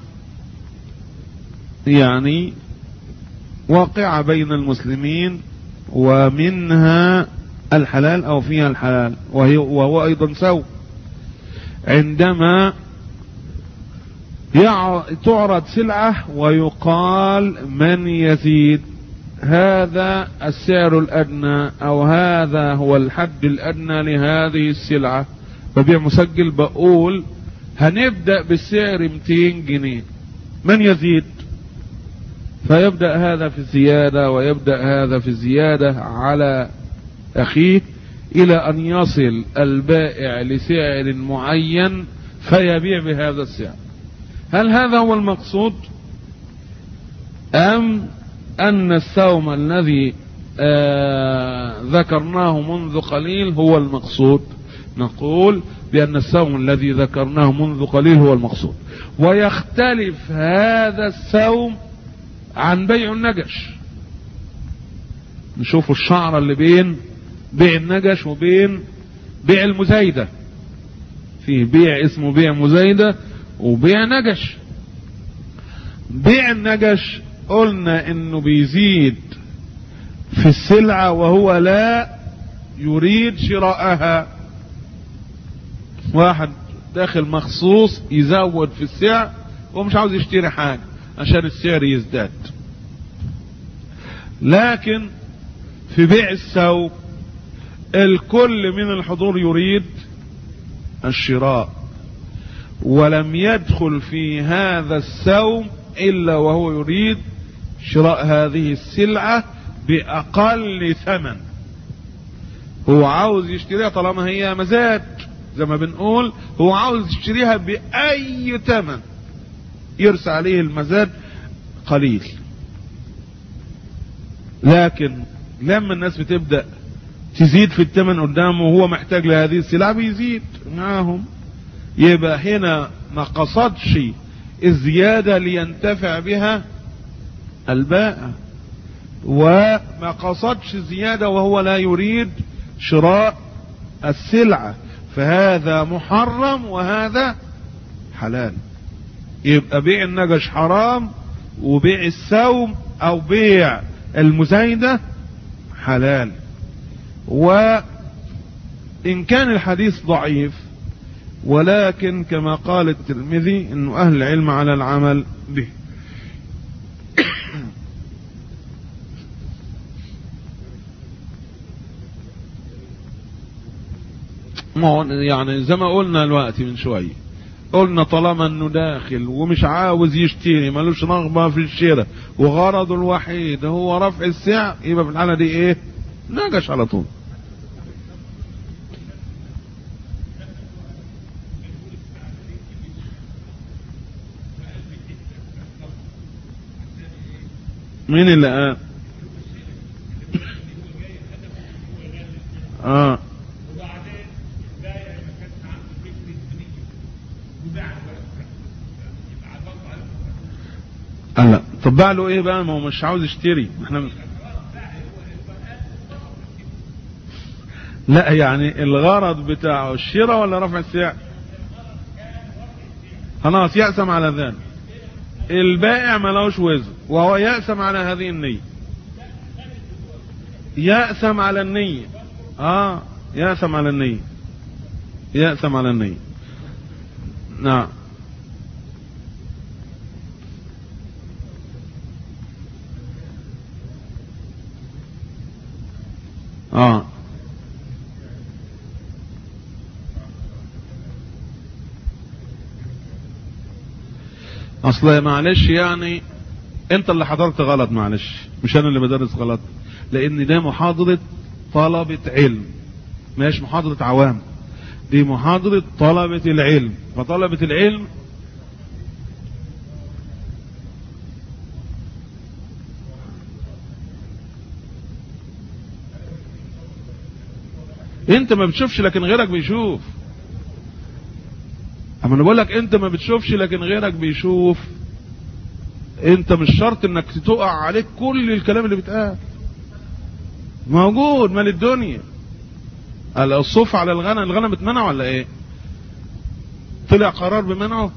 يعني واقعة بين المسلمين، ومنها الحلال أو فيها الحلال، وهو أيضا سوم. عندما تعرض سلعة ويقال من يزيد، هذا السعر الأدنى أو هذا هو الحد الأدنى لهذه السلعة، ببيع مسجل بقول هنبدأ بالسعر 200 جنيه، من يزيد؟ فيبدأ هذا في الزيادة ويبدأ هذا في الزيادة على أخيه إلى أن يصل البائع لسعر معين فيبيع بهذا السعر. هل هذا هو المقصود، أم أن السوم الذي ذكرناه منذ قليل هو المقصود؟ نقول بأن السوم الذي ذكرناه منذ قليل هو المقصود. ويختلف هذا السوم عن بيع النجش. نشوف الشعر اللي بين بيع النجش وبين بيع المزايدة. فيه بيع اسمه بيع مزايدة وبيع نجش. بيع النجش قلنا انه بيزيد في السلعة وهو لا يريد شراءها. واحد داخل مخصوص يزود في السعر ومش عاوز يشتري حاجة عشان السعر يزداد. لكن في بيع السوم الكل من الحضور يريد الشراء، ولم يدخل في هذا السوم إلا وهو يريد شراء هذه السلعة بأقل ثمن. هو عاوز يشتريها طالما هي مزاد زي ما بنقول، هو عاوز يشتريها بأي ثمن يرسى عليه المزاد قليل. لكن لما الناس بتبدأ تزيد في الثمن قدامه وهو محتاج لهذه السلعة بيزيد معاهم، يبقى هنا ما قصدش الزيادة لينتفع بها البائع، وما قصدش الزيادة وهو لا يريد شراء السلعة، فهذا محرم وهذا حلال. يبقى بيع النجش حرام، وبيع السوم او بيع المزايدة حلال. وإن كان الحديث ضعيف، ولكن كما قال الترمذي انه اهل العلم على العمل به. يعني زي ما قلنا الوقت من شوية، قلنا طالما انه داخل ومش عاوز يشتري، ملوش رغبة في الشراء وغرضه الوحيد هو رفع السعر، يبقى في الحالة دي ايه؟ نجش على طول. مين اللي قال؟ لا طب باع له ايه بقى؟ ما هو مش عاوز يشتري. احنا لا يعني الغرض بتاعه الشراء ولا رفع السعر؟ خلاص يقسم على ذلك. البائع ملوش وزر، وهو يأثم على هذه النية، يأثم على النية. يأثم على النية، يأثم على النية. نعم. اصل معلش يعني انت اللي حضرت غلط، معلش مش انا اللي بدرس غلط، لان ده محاضرة طلبة علم مش محاضرة عوام، دي محاضرة طلبة العلم. فطلبة العلم انت ما بتشوفش لكن غيرك بيشوف. اما انا بقول لك انت ما بتشوفش لكن غيرك بيشوف. انت مش شرط انك تقع عليك كل الكلام اللي بيتقال، موجود مال الدنيا. الصوف على الغنم، الغنم اتمنع ولا ايه؟ طلع قرار بمنعه؟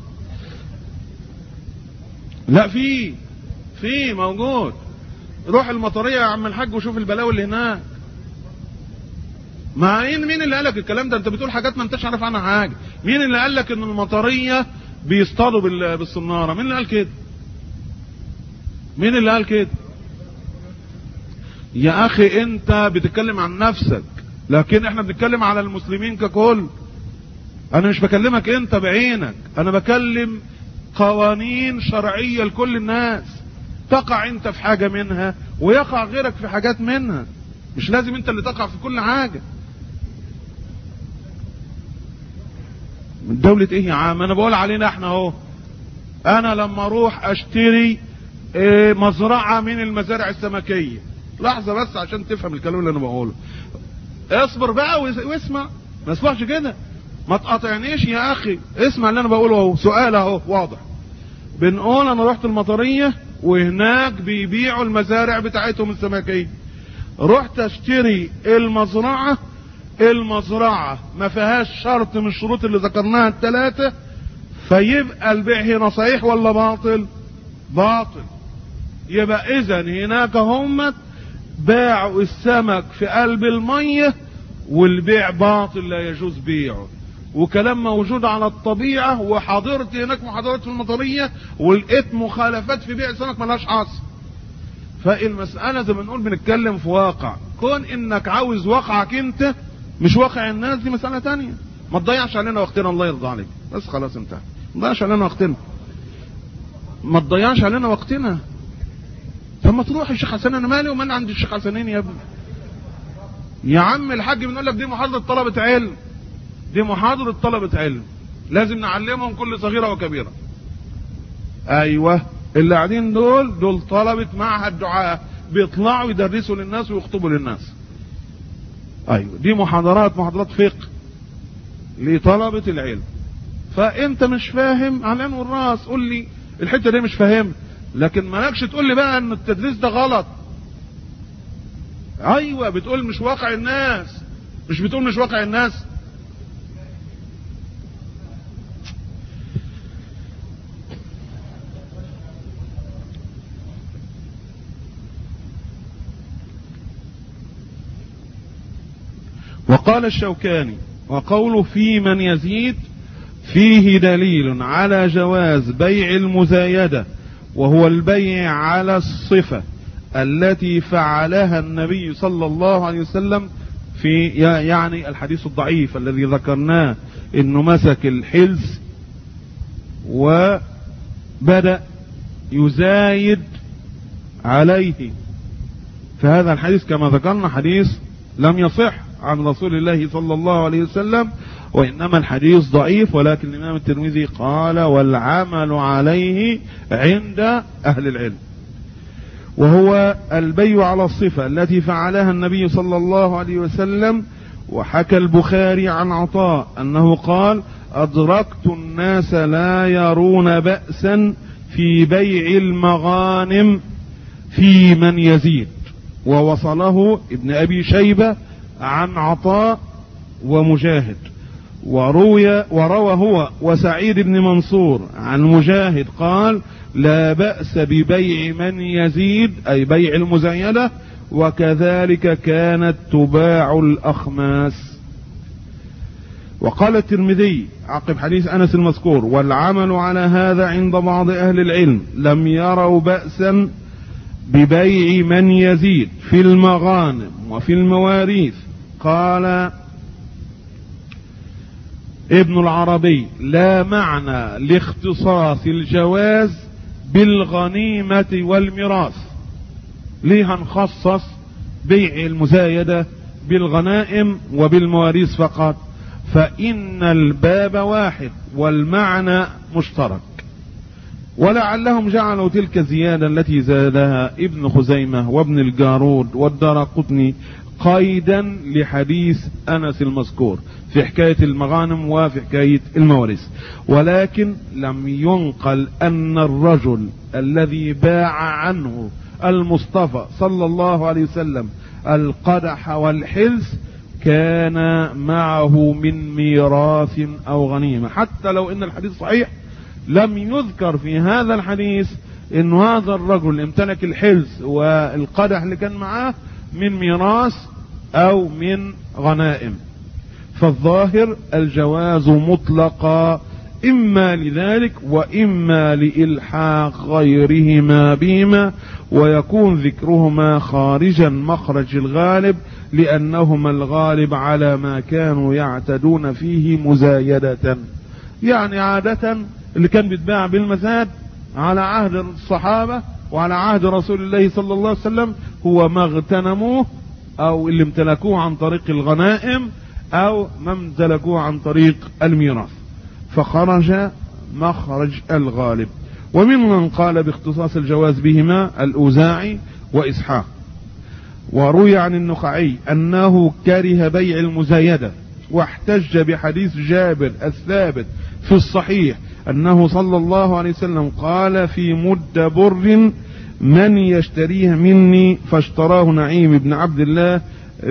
لا، في موجود. روح المطرية يا عم الحاج وشوف البلاوي اللي هناك. مين اللي قالك الكلام ده؟ انت بتقول حاجات ما انتش عارف عنها حاجة. مين اللي قالك ان المطرية بيصطادوا بالصنارة؟ مين اللي قال كده؟ مين اللي قال كده؟ يا اخي انت بتتكلم عن نفسك، لكن احنا بنتكلم على المسلمين ككل. انا مش بكلمك انت بعينك، انا بكلم قوانين شرعية لكل الناس. تقع انت في حاجة منها ويقع غيرك في حاجات منها، مش لازم انت اللي تقع في كل حاجة. من دولة ايه يا عم؟ انا بقول علينا احنا اهو. انا لما اروح اشتري مزرعة من المزارع السمكية، لحظة بس عشان تفهم الكلام اللي انا بقوله، اصبر بقى واسمع، ما اسمعش كده، ما تقاطعنيش يا اخي، اسمع اللي انا بقوله اهو. سؤال اهو واضح. بنقول انا رحت المطرية وهناك بيبيعوا المزارع بتاعتهم السمكية، رحت اشتري المزرعة ما فيهاش شرط من الشروط اللي ذكرناها الثلاثة، فيبقى البيع هنا صحيح ولا باطل؟ باطل. يبقى اذا هناك هم باعوا السمك في قلب المية والبيع باطل لا يجوز بيعه، وكلام موجود على الطبيعة. وحضرت هناك محاضرات في المطرية ولقيت مخالفات في بيع السمك ملهاش حاصل. فالمسألة زي ما نقول بنتكلم في واقع، كون انك عاوز واقعك انت مش واقع الناس دي مسألة تانية. ما تضيعش علينا وقتنا، الله يرضى عليك، بس خلاص انتهى. ما تضيعش علينا وقتنا، ما تضيعش علينا وقتنا. فما تروح الشيخ حسن، انا مالي ومال عند الشيخ حسنين يا ابني؟ يا عم الحاج بنقول لك دي محاضرة طلبة علم، دي محاضرة طلبة علم، لازم نعلمهم كل صغيرة وكبيرة. ايوه، اللي قاعدين دول طلبة معهد دعاء، بيطلعوا يدرسوا للناس ويخطبوا للناس. ايوه، دي محاضرات فقه لطلبة العلم. فانت مش فاهم على العين والراس، قول لي الحتة دي مش فاهم، لكن مالكش تقول لي بقى ان التدريس ده غلط. ايوه، بتقول مش واقع الناس، مش بتقول مش واقع الناس. وقال الشوكاني: وقوله في من يزيد فيه دليل على جواز بيع المزايدة، وهو البيع على الصفة التي فعلها النبي صلى الله عليه وسلم في يعني الحديث الضعيف الذي ذكرناه، انه مسك الحلز وبدأ يزايد عليه. فهذا الحديث كما ذكرنا حديث لم يصح عن رسول الله صلى الله عليه وسلم، وإنما الحديث ضعيف، ولكن الإمام الترمذي قال: والعمل عليه عند أهل العلم. وهو البيع على الصفة التي فعلها النبي صلى الله عليه وسلم. وحكى البخاري عن عطاء أنه قال: أدركت الناس لا يرون بأسا في بيع المغانم في من يزيد. ووصله ابن أبي شيبة عن عطاء ومجاهد. وروى هو وسعيد بن منصور عن مجاهد قال لا بأس ببيع من يزيد أي بيع المزايدة، وكذلك كانت تباع الأخماس. وقال الترمذي عقب حديث أنس المذكور والعمل على هذا عند بعض أهل العلم لم يروا بأسا ببيع من يزيد في المغانم وفي المواريث. قال ابن العربي لا معنى لاختصاص الجواز بالغنيمة والميراث. ليه هنخصص بيع المزايدة بالغنائم وبالمواريث فقط؟ فإن الباب واحد والمعنى مشترك. ولعلهم جعلوا تلك الزيادة التي زادها ابن خزيمة وابن الجارود والدارقطني قيدا لحديث أنس المذكور في حكاية المغانم وفي حكاية المواريث، ولكن لم ينقل أن الرجل الذي باع عنه المصطفى صلى الله عليه وسلم القدح والحلس كان معه من ميراث أو غنيمة. حتى لو إن الحديث صحيح لم يذكر في هذا الحديث إن هذا الرجل امتلك الحلس والقدح اللي كان معاه من ميراث أو من غنائم. فالظاهر الجواز مطلقا إما لذلك وإما لإلحاق غيرهما بهما، ويكون ذكرهما خارجا مخرج الغالب لأنهما الغالب على ما كانوا يعتدون فيه مزايدة. يعني عادة اللي كان بيتباع بالمزاد على عهد الصحابة وعلى عهد رسول الله صلى الله عليه وسلم هو ما اغتنموه أو اللي امتلكوه عن طريق الغنائم أو ما امتلكوه عن طريق الميراث، فخرج مخرج الغالب. وممن قال باختصاص الجواز بهما الأوزاعي وإسحاق. وروي عن النخعي أنه كره بيع المزايدة، واحتج بحديث جابر الثابت في الصحيح أنه صلى الله عليه وسلم قال في مد بر من يشتريه مني، فاشتراه نعيم بن عبد الله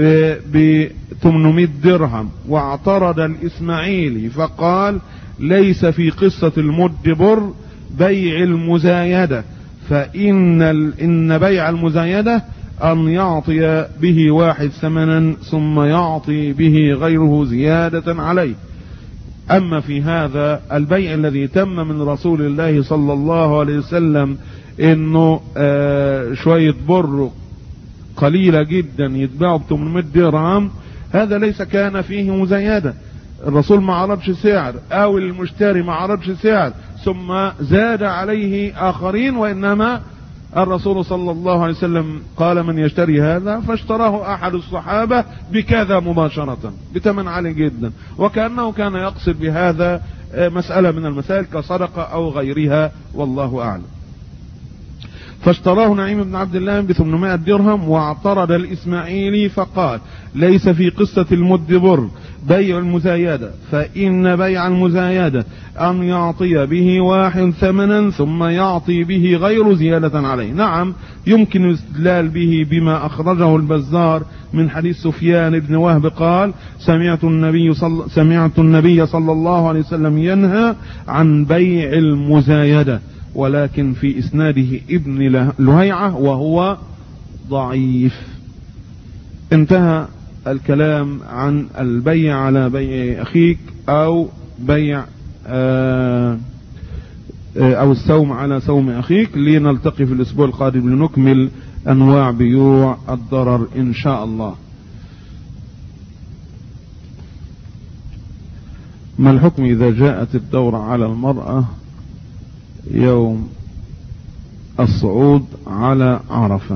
ب800 درهم. واعترض الإسماعيلي فقال ليس في قصة المد بر بيع المزايدة، فإن بيع المزايدة أن يعطي به واحد ثمنا ثم يعطي به غيره زيادة عليه. أما في هذا البيع الذي تم من رسول الله صلى الله عليه وسلم إنه شوية بر قليلة جدا يتباعوا ب800 درهم، هذا ليس كان فيه مزايدة. الرسول ما عرضش سعر أو المشتري ما عرضش سعر ثم زاد عليه آخرين، وإنما الرسول صلى الله عليه وسلم قال من يشتري هذا، فاشتراه أحد الصحابة بكذا مباشرة بثمن عالي جدا، وكأنه كان يقصد بهذا مسألة من المسائل كصدقة أو غيرها والله أعلم. فاشتراه نعيم بن عبد الله ب800 درهم. واعترض الإسماعيلي فقال ليس في قصة المد بر بيع المزايدة، فإن بيع المزايدة أن يعطي به واحد ثمنا ثم يعطي به غير زيادة عليه. نعم يمكن الاستدلال به بما أخرجه البزار من حديث سفيان بن وهب قال سمعت النبي صلى الله عليه وسلم ينهى عن بيع المزايدة، ولكن في إسناده ابن لهيعة وهو ضعيف. انتهى الكلام عن البيع على بيع أخيك أو بيع أو السوم على سوم أخيك. لنلتقي في الأسبوع القادم لنكمل أنواع بيوع الضرر إن شاء الله. ما الحكم إذا جاءت الدورة على المرأة يوم الصعود على عرفة؟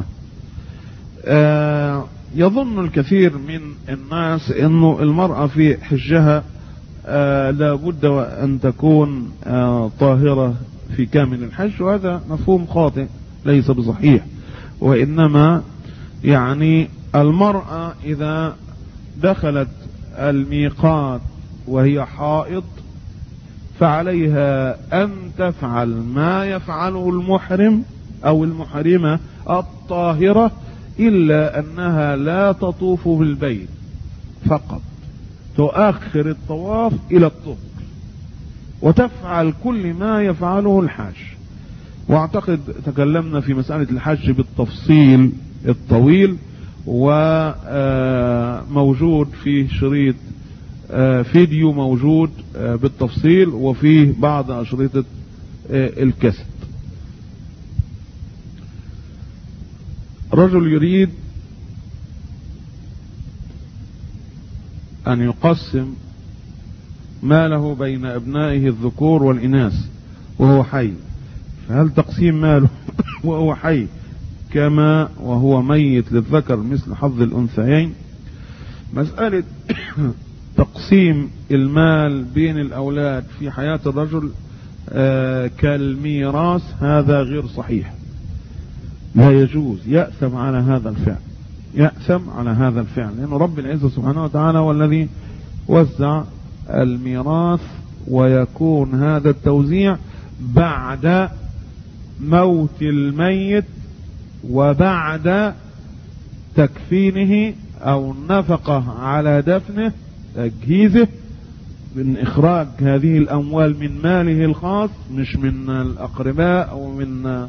يظن الكثير من الناس انه المرأة في حجها لابد ان تكون طاهرة في كامل الحج، وهذا مفهوم خاطئ ليس بصحيح. وانما يعني المرأة اذا دخلت الميقات وهي حائض فعليها ان تفعل ما يفعله المحرم او المحرمة الطاهرة، إلا أنها لا تطوف بالبيت فقط، تؤخر الطواف إلى الطهر وتفعل كل ما يفعله الحاج. واعتقد تكلمنا في مسألة الحج بالتفصيل الطويل، وموجود فيه شريط فيديو موجود بالتفصيل، وفيه بعض أشرطة الكاسيت. رجل يريد أن يقسم ماله بين أبنائه الذكور والإناث وهو حي، فهل تقسيم ماله وهو حي كما وهو ميت للذكر مثل حظ الأنثيين؟ مسألة تقسيم المال بين الأولاد في حياة الرجل كالميراث هذا غير صحيح، لا يجوز، يأثم على هذا الفعل، يأثم على هذا الفعل، لأن رب العزة سبحانه وتعالى هو الذي وزع الميراث، ويكون هذا التوزيع بعد موت الميت وبعد تكفينه أو النفقة على دفنه، تجهيزه، من إخراج هذه الأموال من ماله الخاص، مش من الأقرباء أو من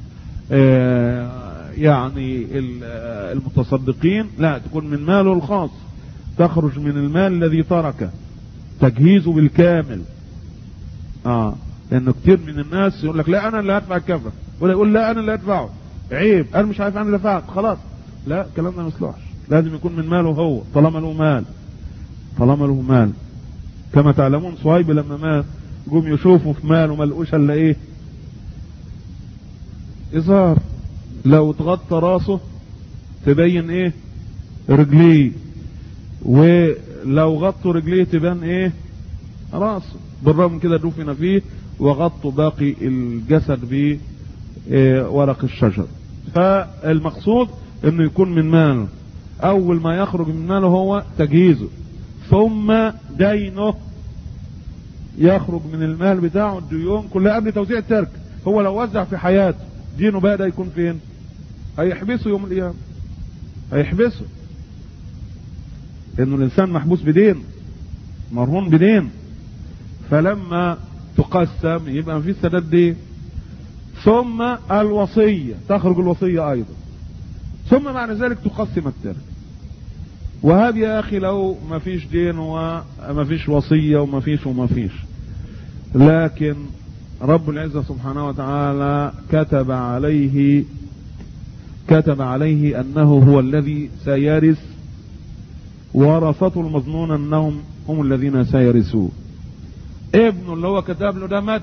يعني المتصدقين، لا، تكون من ماله الخاص، تخرج من المال الذي تركه، تجهيزه بالكامل. لأنه كتير من الناس يقول لك لا أنا اللي هدفع الكفن، ولا يقول لا أنا اللي هدفعه، عيب، أنا مش عارف أنا اللي دفعت، خلاص، لا، الكلام ده ما يصلحش، لازم يكون من ماله هو، طالما له مال، طالما له مال. كما تعلمون صهيب لما مات قوم يشوفوا في ماله ما لقوش الا ايه؟ إزار، لو تغطى راسه تبين ايه؟ رجليه، ولو غطوا رجليه تبان ايه؟ راسه. بالرغم من كده دفن فيه وغطوا باقي الجسد بورق الشجر. فالمقصود انه يكون من ماله، اول ما يخرج من ماله هو تجهيزه، ثم دينه يخرج من المال بتاعه، الديون كلها قبل توزيع الترك. هو لو وزع في حياته دينه بقى ده يكون فين؟ هيحبسه يوم القيامة، هيحبسه، لأنه الإنسان محبوس بدين، مرهون بدين، فلما تقسم يبقى مفيش سداد دين. ثم الوصية، تخرج الوصية أيضا، ثم بعد ذلك تقسم الترك. وهذا يا أخي لو ما فيش دين وما فيش وصية وما فيش، لكن رب العزة سبحانه وتعالى كتب عليه أنه هو الذي سيرث، ورثته المظنون أنهم هم الذين سيرثوه. ابنه اللي هو كتب له ده مات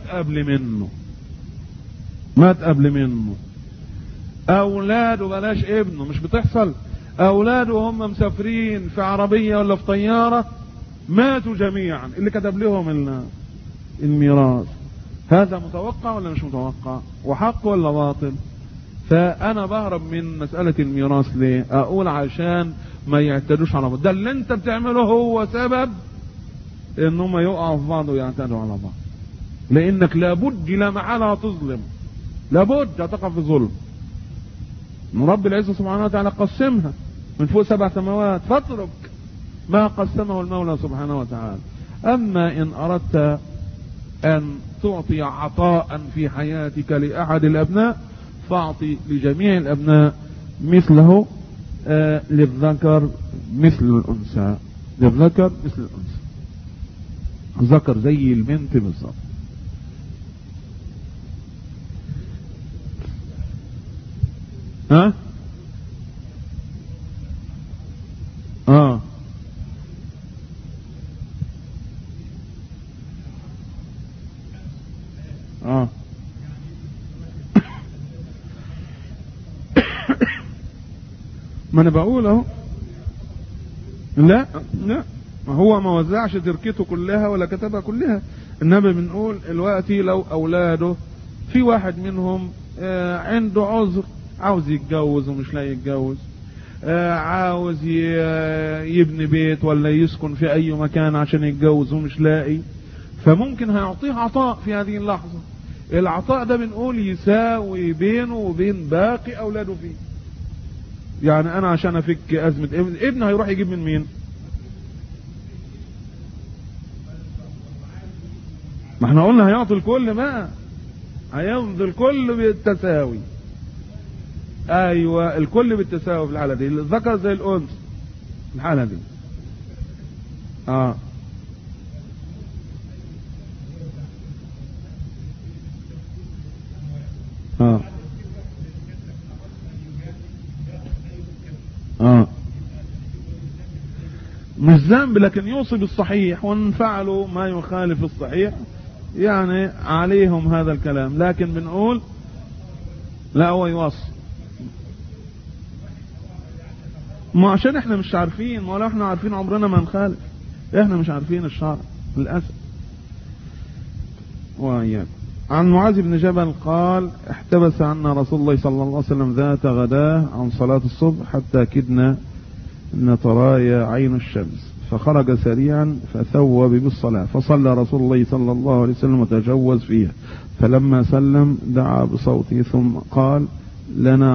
قبل منه، أولاده، بلاش ابنه، مش بتحصل، أولاده هم مسافرين في عربية ولا في طيارة ماتوا جميعا، اللي كتب لهم الميراث. هذا متوقع ولا مش متوقع؟ وحق ولا باطل؟ فأنا بهرب من مسألة الميراث ليه؟ أقول عشان ما يعتدوش على بعض. ده اللي انت بتعمله هو سبب انهم يقعوا في بعض ويعتدوا على بعض، لانك لابد لا محالة تظلم، لابد هتقع في ظلم. رب العزة سبحانه وتعالى قسمها من فوق 7 سماوات، فاترك ما قسمه المولى سبحانه وتعالى. أما إن أردت أن تعطي عطاء في حياتك لأحد الأبناء فاعطي لجميع الأبناء مثله، للذكر مثل الأنثى، للذكر مثل الأنثى، الذكر زي البنت بالظبط. ها؟ ما انا بقول اهو، لا ما هو ما وزعش تركته كلها ولا كتبها كلها، انما بنقول دلوقتي لو اولاده في واحد منهم عنده عذر، عاوز يتجوز ومش لاقي يتجوز، عاوز يبني بيت ولا يسكن في اي مكان عشان يتجوز ومش لاقي، فممكن هيعطيه عطاء في هذه اللحظة. العطاء ده بنقول يساوي بينه وبين باقي اولاده فيه. يعني انا عشان افك ازمة ابن هيروح يجيب من مين؟ احنا قلنا هيعطي الكل بقى، هيمضي الكل بالتساوي. ايوه الكل بالتساوي في الحالة دي، الذكر زي الانثى في الحالة دي. اه اه اه مش ذنب، لكن يوصي بالصحيح، وان فعلوا ما يخالف الصحيح يعني عليهم هذا الكلام، لكن بنقول لا هو يوصي. ما عشان احنا مش عارفين، ما لو احنا عارفين عمرنا ما نخالف، احنا مش عارفين الشرع للأسف. وإياكم. عن معاذ بن جبل قال احتبس عنا رسول الله صلى الله عليه وسلم ذات غداه عن صلاة الصبح حتى كدنا نترايا عين الشمس، فخرج سريعا فثوب بالصلاة، فصلى رسول الله صلى الله عليه وسلم وتجوز فيها، فلما سلم دعا بصوته ثم قال لنا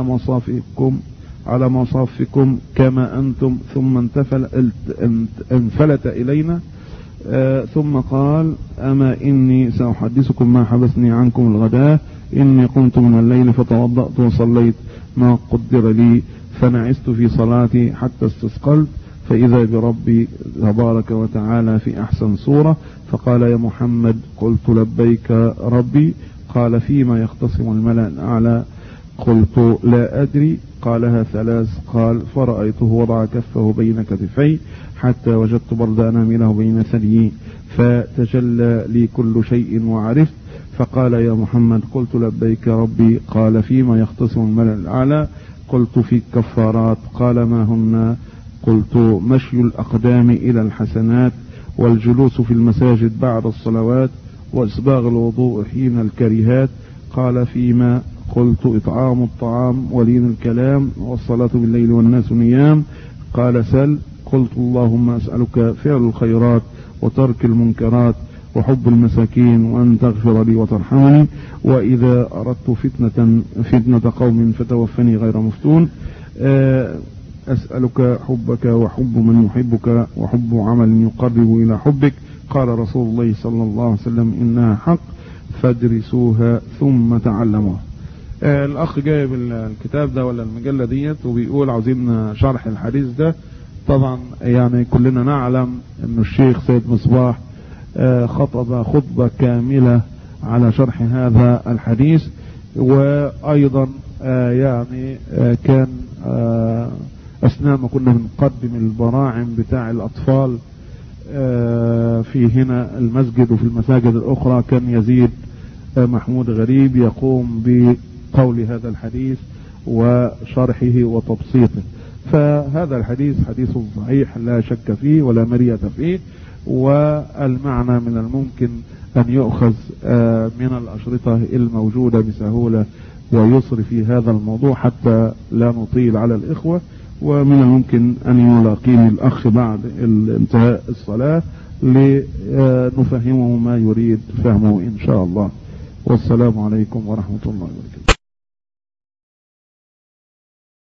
على مصافكم كما أنتم، ثم انفلت إلينا ثم قال أما إني سأحدثكم ما حبسني عنكم الغداء، إني قمت من الليل فتوضأت وصليت ما قدر لي، فنعست في صلاتي حتى استثقلت، فإذا بربي تبارك وتعالى في أحسن صورة، فقال يا محمد قلت لبيك ربي، قال فيما يختصم الملأ الأعلى، قلت لا أدري، قالها 3، قال فرأيته وضع كفه بين كتفي حتى وجدت برد أنامله بين ثديي، فتجلى لي كل شيء وعرفت، فقال يا محمد قلت لبيك ربي، قال فيما يختصم الملأ الأعلى، قلت في الكفارات، قال ما هن، قلت مشي الأقدام إلى الحسنات، والجلوس في المساجد بعد الصلوات، وإسباغ الوضوء حين الكريهات، قال فيما، قلت إطعام الطعام ولين الكلام والصلاة بالليل والناس نيام، قال سل، قلت اللهم أسألك فعل الخيرات وترك المنكرات وحب المساكين وأن تغفر لي وترحمني، وإذا أردت فتنة قوم فتوفني غير مفتون، أسألك حبك وحب من يحبك وحب عمل يقرب إلى حبك، قال رسول الله صلى الله عليه وسلم إنها حق فادرسوها ثم تعلموها. الأخ جايب الكتاب ده ولا المجلة ديت وبيقول عاوزين شرح الحديث ده. طبعا يعني كلنا نعلم أن الشيخ سيد مصباح خطب خطبة كاملة على شرح هذا الحديث، وأيضا يعني كان أثناء ما كنا بنقدم البراعم بتاع الأطفال في هنا المسجد وفي المساجد الأخرى، كان يزيد محمود غريب يقوم بقول هذا الحديث وشرحه وتبسيطه. فهذا الحديث حديث صحيح لا شك فيه ولا مرية فيه، والمعنى من الممكن أن يؤخذ من الأشرطة الموجودة بسهولة ويسر في هذا الموضوع حتى لا نطيل على الإخوة، ومن الممكن أن يلاقيني الأخ بعد انتهاء الصلاة لنفهمه ما يريد فهمه إن شاء الله. والسلام عليكم ورحمة الله وبركاته.